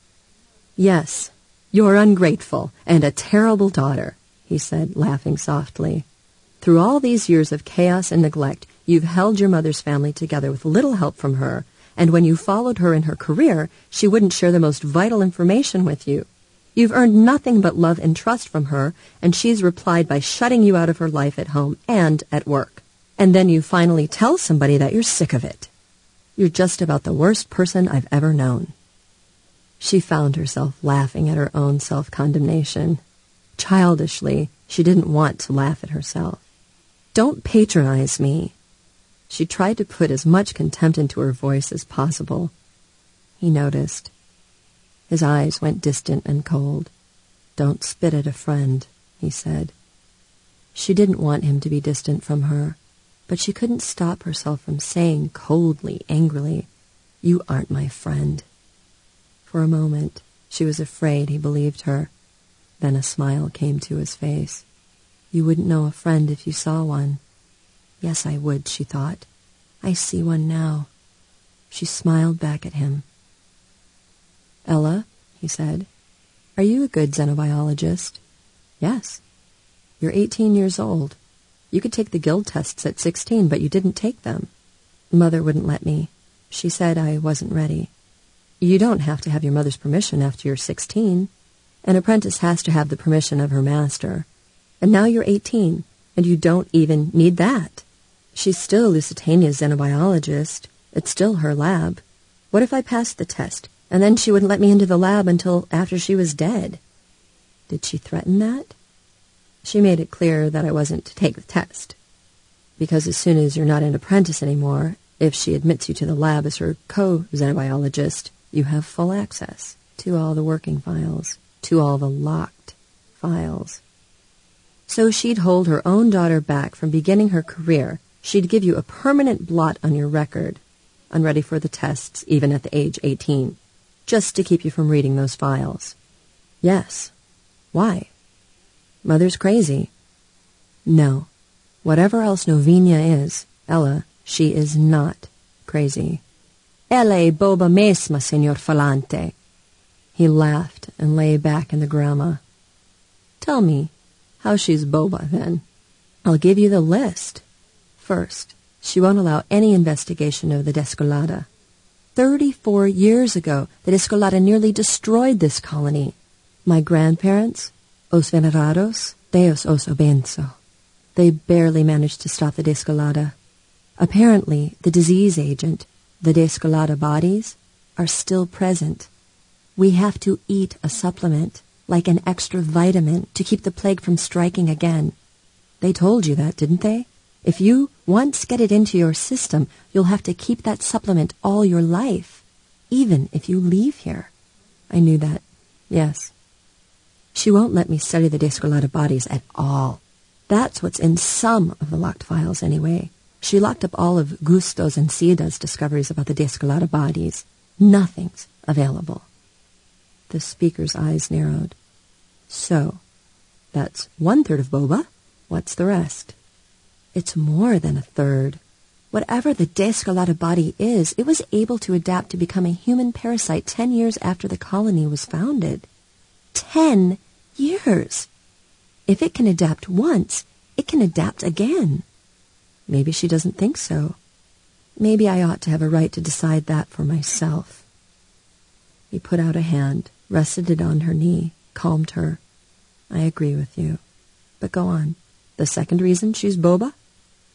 Yes, you're ungrateful and a terrible daughter, he said, laughing softly. Through all these years of chaos and neglect, you've held your mother's family together with little help from her, and when you followed her in her career, she wouldn't share the most vital information with you. You've earned nothing but love and trust from her, and she's replied by shutting you out of her life at home and at work. And then you finally tell somebody that you're sick of it. You're just about the worst person I've ever known. She found herself laughing at her own self-condemnation. Childishly, she didn't want to laugh at herself. Don't patronize me. She tried to put as much contempt into her voice as possible. He noticed. His eyes went distant and cold. Don't spit at a friend, he said. She didn't want him to be distant from her, but she couldn't stop herself from saying coldly, angrily, You aren't my friend. For a moment, she was afraid he believed her. Then a smile came to his face. You wouldn't know a friend if you saw one. Yes, I would, she thought. I see one now. She smiled back at him. Ella, he said, are you a good xenobiologist? Yes. You're 18 years old. You could take the guild tests at 16, but you didn't take them. Mother wouldn't let me. She said I wasn't ready. You don't have to have your mother's permission after you're 16. An apprentice has to have the permission of her master. And now you're 18, and you don't even need that. She's still Lusitania's xenobiologist. It's still her lab. What if I passed the test, and then she wouldn't let me into the lab until after she was dead? Did she threaten that? She made it clear that I wasn't to take the test. Because as soon as you're not an apprentice anymore, if she admits you to the lab as her co-xenobiologist, you have full access to all the working files, to all the locked files. So she'd hold her own daughter back from beginning her career. She'd give you a permanent blot on your record, unready for the tests even at the age 18, just to keep you from reading those files. Yes. Why? Mother's crazy. No. Whatever else Novinia is, Ella, she is not crazy. Ella è boba mesma, Signor Falante. He laughed and lay back in the grama. Tell me how she's boba, then. I'll give you the list. First, she won't allow any investigation of the Descolada. 34 years ago, the Descolada nearly destroyed this colony. My grandparents, os venerados, Deus os obenso. They barely managed to stop the Descolada. Apparently, the disease agent, the Descolada bodies, are still present. We have to eat a supplement, like an extra vitamin, to keep the plague from striking again. They told you that, didn't they? If you once get it into your system, you'll have to keep that supplement all your life, even if you leave here. I knew that, yes. She won't let me study the Descolada bodies at all. That's what's in some of the locked files anyway. She locked up all of Gusto's and Cida's discoveries about the Descolada bodies. Nothing's available. The speaker's eyes narrowed. So, that's 1/3 of boba. What's the rest? It's more than a third. Whatever the Descolada body is, it was able to adapt to become a human parasite 10 years after the colony was founded. 10 years! If it can adapt once, it can adapt again. Maybe she doesn't think so. Maybe I ought to have a right to decide that for myself. He put out a hand, rested it on her knee, calmed her. I agree with you. But go on. The second reason she's boba?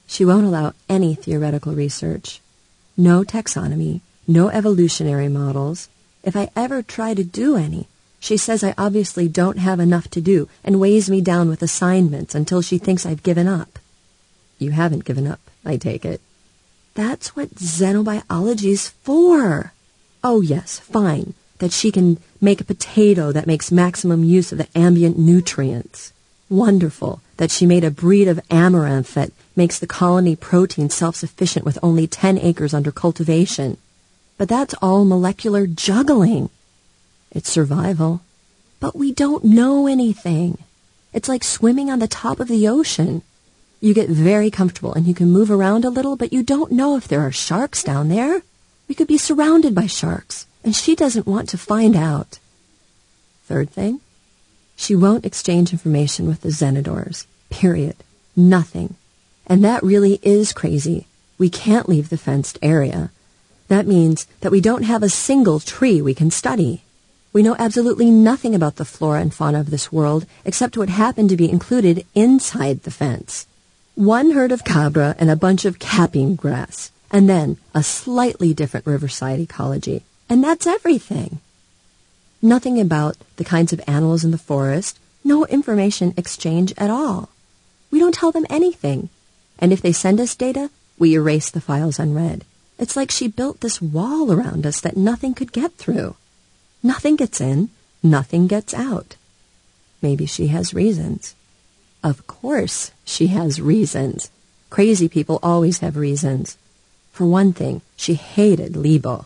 She won't allow any theoretical research. No taxonomy, no evolutionary models. If I ever try to do any, she says I obviously don't have enough to do and weighs me down with assignments until she thinks I've given up. You haven't given up, I take it. That's what xenobiology's for. Oh yes, fine, that she can make a potato that makes maximum use of the ambient nutrients. Wonderful that she made a breed of amaranth that makes the colony protein self-sufficient with only 10 acres under cultivation. But that's all molecular juggling. It's survival. But we don't know anything. It's like swimming on the top of the ocean. You get very comfortable and you can move around a little, but you don't know if there are sharks down there. We could be surrounded by sharks, and she doesn't want to find out. Third thing, she won't exchange information with the Zenidors. Period. Nothing. And that really is crazy. We can't leave the fenced area. That means that we don't have a single tree we can study. We know absolutely nothing about the flora and fauna of this world except what happened to be included inside the fence. One herd of cabra and a bunch of capping grass, and then a slightly different riverside ecology. And that's everything. Nothing about the kinds of animals in the forest, no information exchange at all. We don't tell them anything. And if they send us data, we erase the files unread. It's like she built this wall around us that nothing could get through. Nothing gets in, nothing gets out. Maybe she has reasons. Of course she has reasons. Crazy people always have reasons. For one thing, she hated Libo.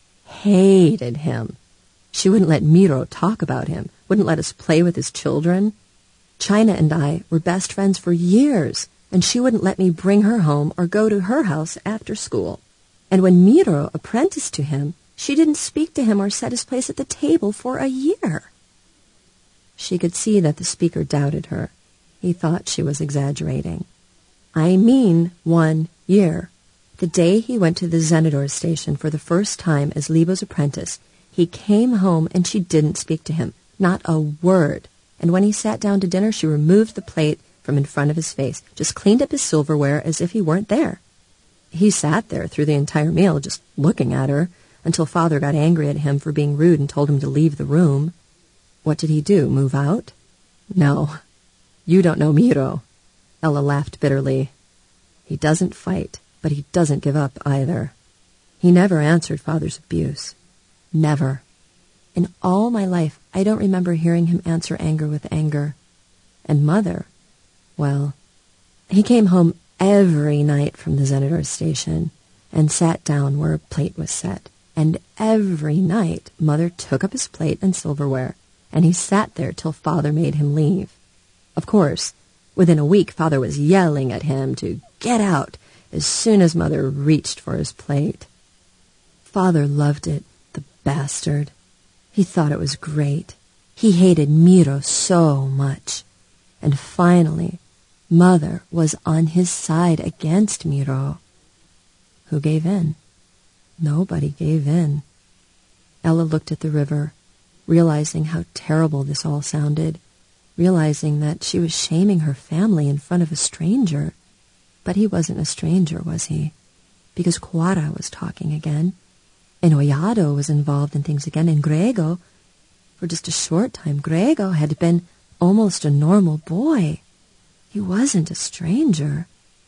Hated him. She wouldn't let Miro talk about him, wouldn't let us play with his children. China and I were best friends for years, and she wouldn't let me bring her home or go to her house after school. And when Miro apprenticed to him, she didn't speak to him or set his place at the table for a year. She could see that the speaker doubted her. He thought she was exaggerating. I mean 1 year. The day he went to the Zenidor station for the first time as Libo's apprentice, he came home and she didn't speak to him. Not a word. And when he sat down to dinner, she removed the plate from in front of his face, just cleaned up his silverware as if he weren't there. He sat there through the entire meal just looking at her until Father got angry at him for being rude and told him to leave the room. What did he do, move out? No. You don't know Miro. Ella laughed bitterly. He doesn't fight, but he doesn't give up either. He never answered Father's abuse. Never. In all my life, I don't remember hearing him answer anger with anger. And Mother, well, he came home every night from the Zenidor station and sat down where a plate was set. And every night, Mother took up his plate and silverware, and he sat there till Father made him leave. Of course, within a week, Father was yelling at him to get out as soon as Mother reached for his plate. Father loved it, the bastard. He thought it was great. He hated Miro so much. And finally, Mother was on his side against Miro. Who gave in? Nobody gave in. Ella looked at the river, realizing how terrible this all sounded, realizing that she was shaming her family in front of a stranger. But he wasn't a stranger, was he? Because Quara was talking again, and Oyado was involved in things again, and Grego, for just a short time, Grego had been almost a normal boy. He wasn't a stranger.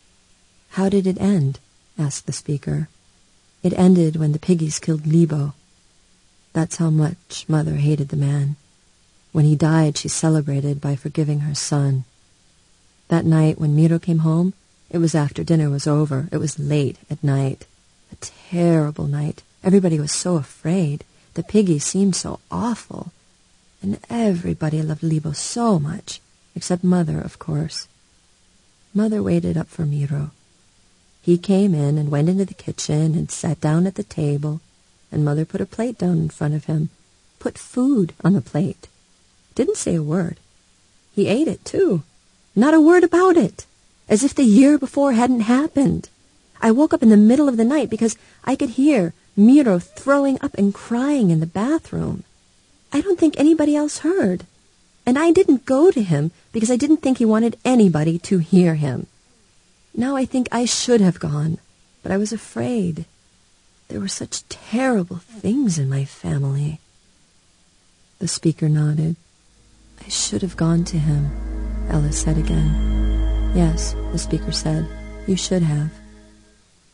How did it end? Asked the speaker. It ended when the piggies killed Libo. That's how much Mother hated the man. When he died, she celebrated by forgiving her son. That night when Miro came home, it was after dinner was over. It was late at night. A terrible night. Everybody was so afraid. The piggies seemed so awful. And everybody loved Libo so much, except Mother, of course. Mother waited up for Miro. He came in and went into the kitchen and sat down at the table, and Mother put a plate down in front of him, put food on the plate. Didn't say a word. He ate it, too. Not a word about it, as if the year before hadn't happened. I woke up in the middle of the night because I could hear Miro throwing up and crying in the bathroom. I don't think anybody else heard. And I didn't go to him because I didn't think he wanted anybody to hear him. Now I think I should have gone, but I was afraid. There were such terrible things in my family. The speaker nodded. I should have gone to him, Ella said again. Yes, the speaker said, you should have.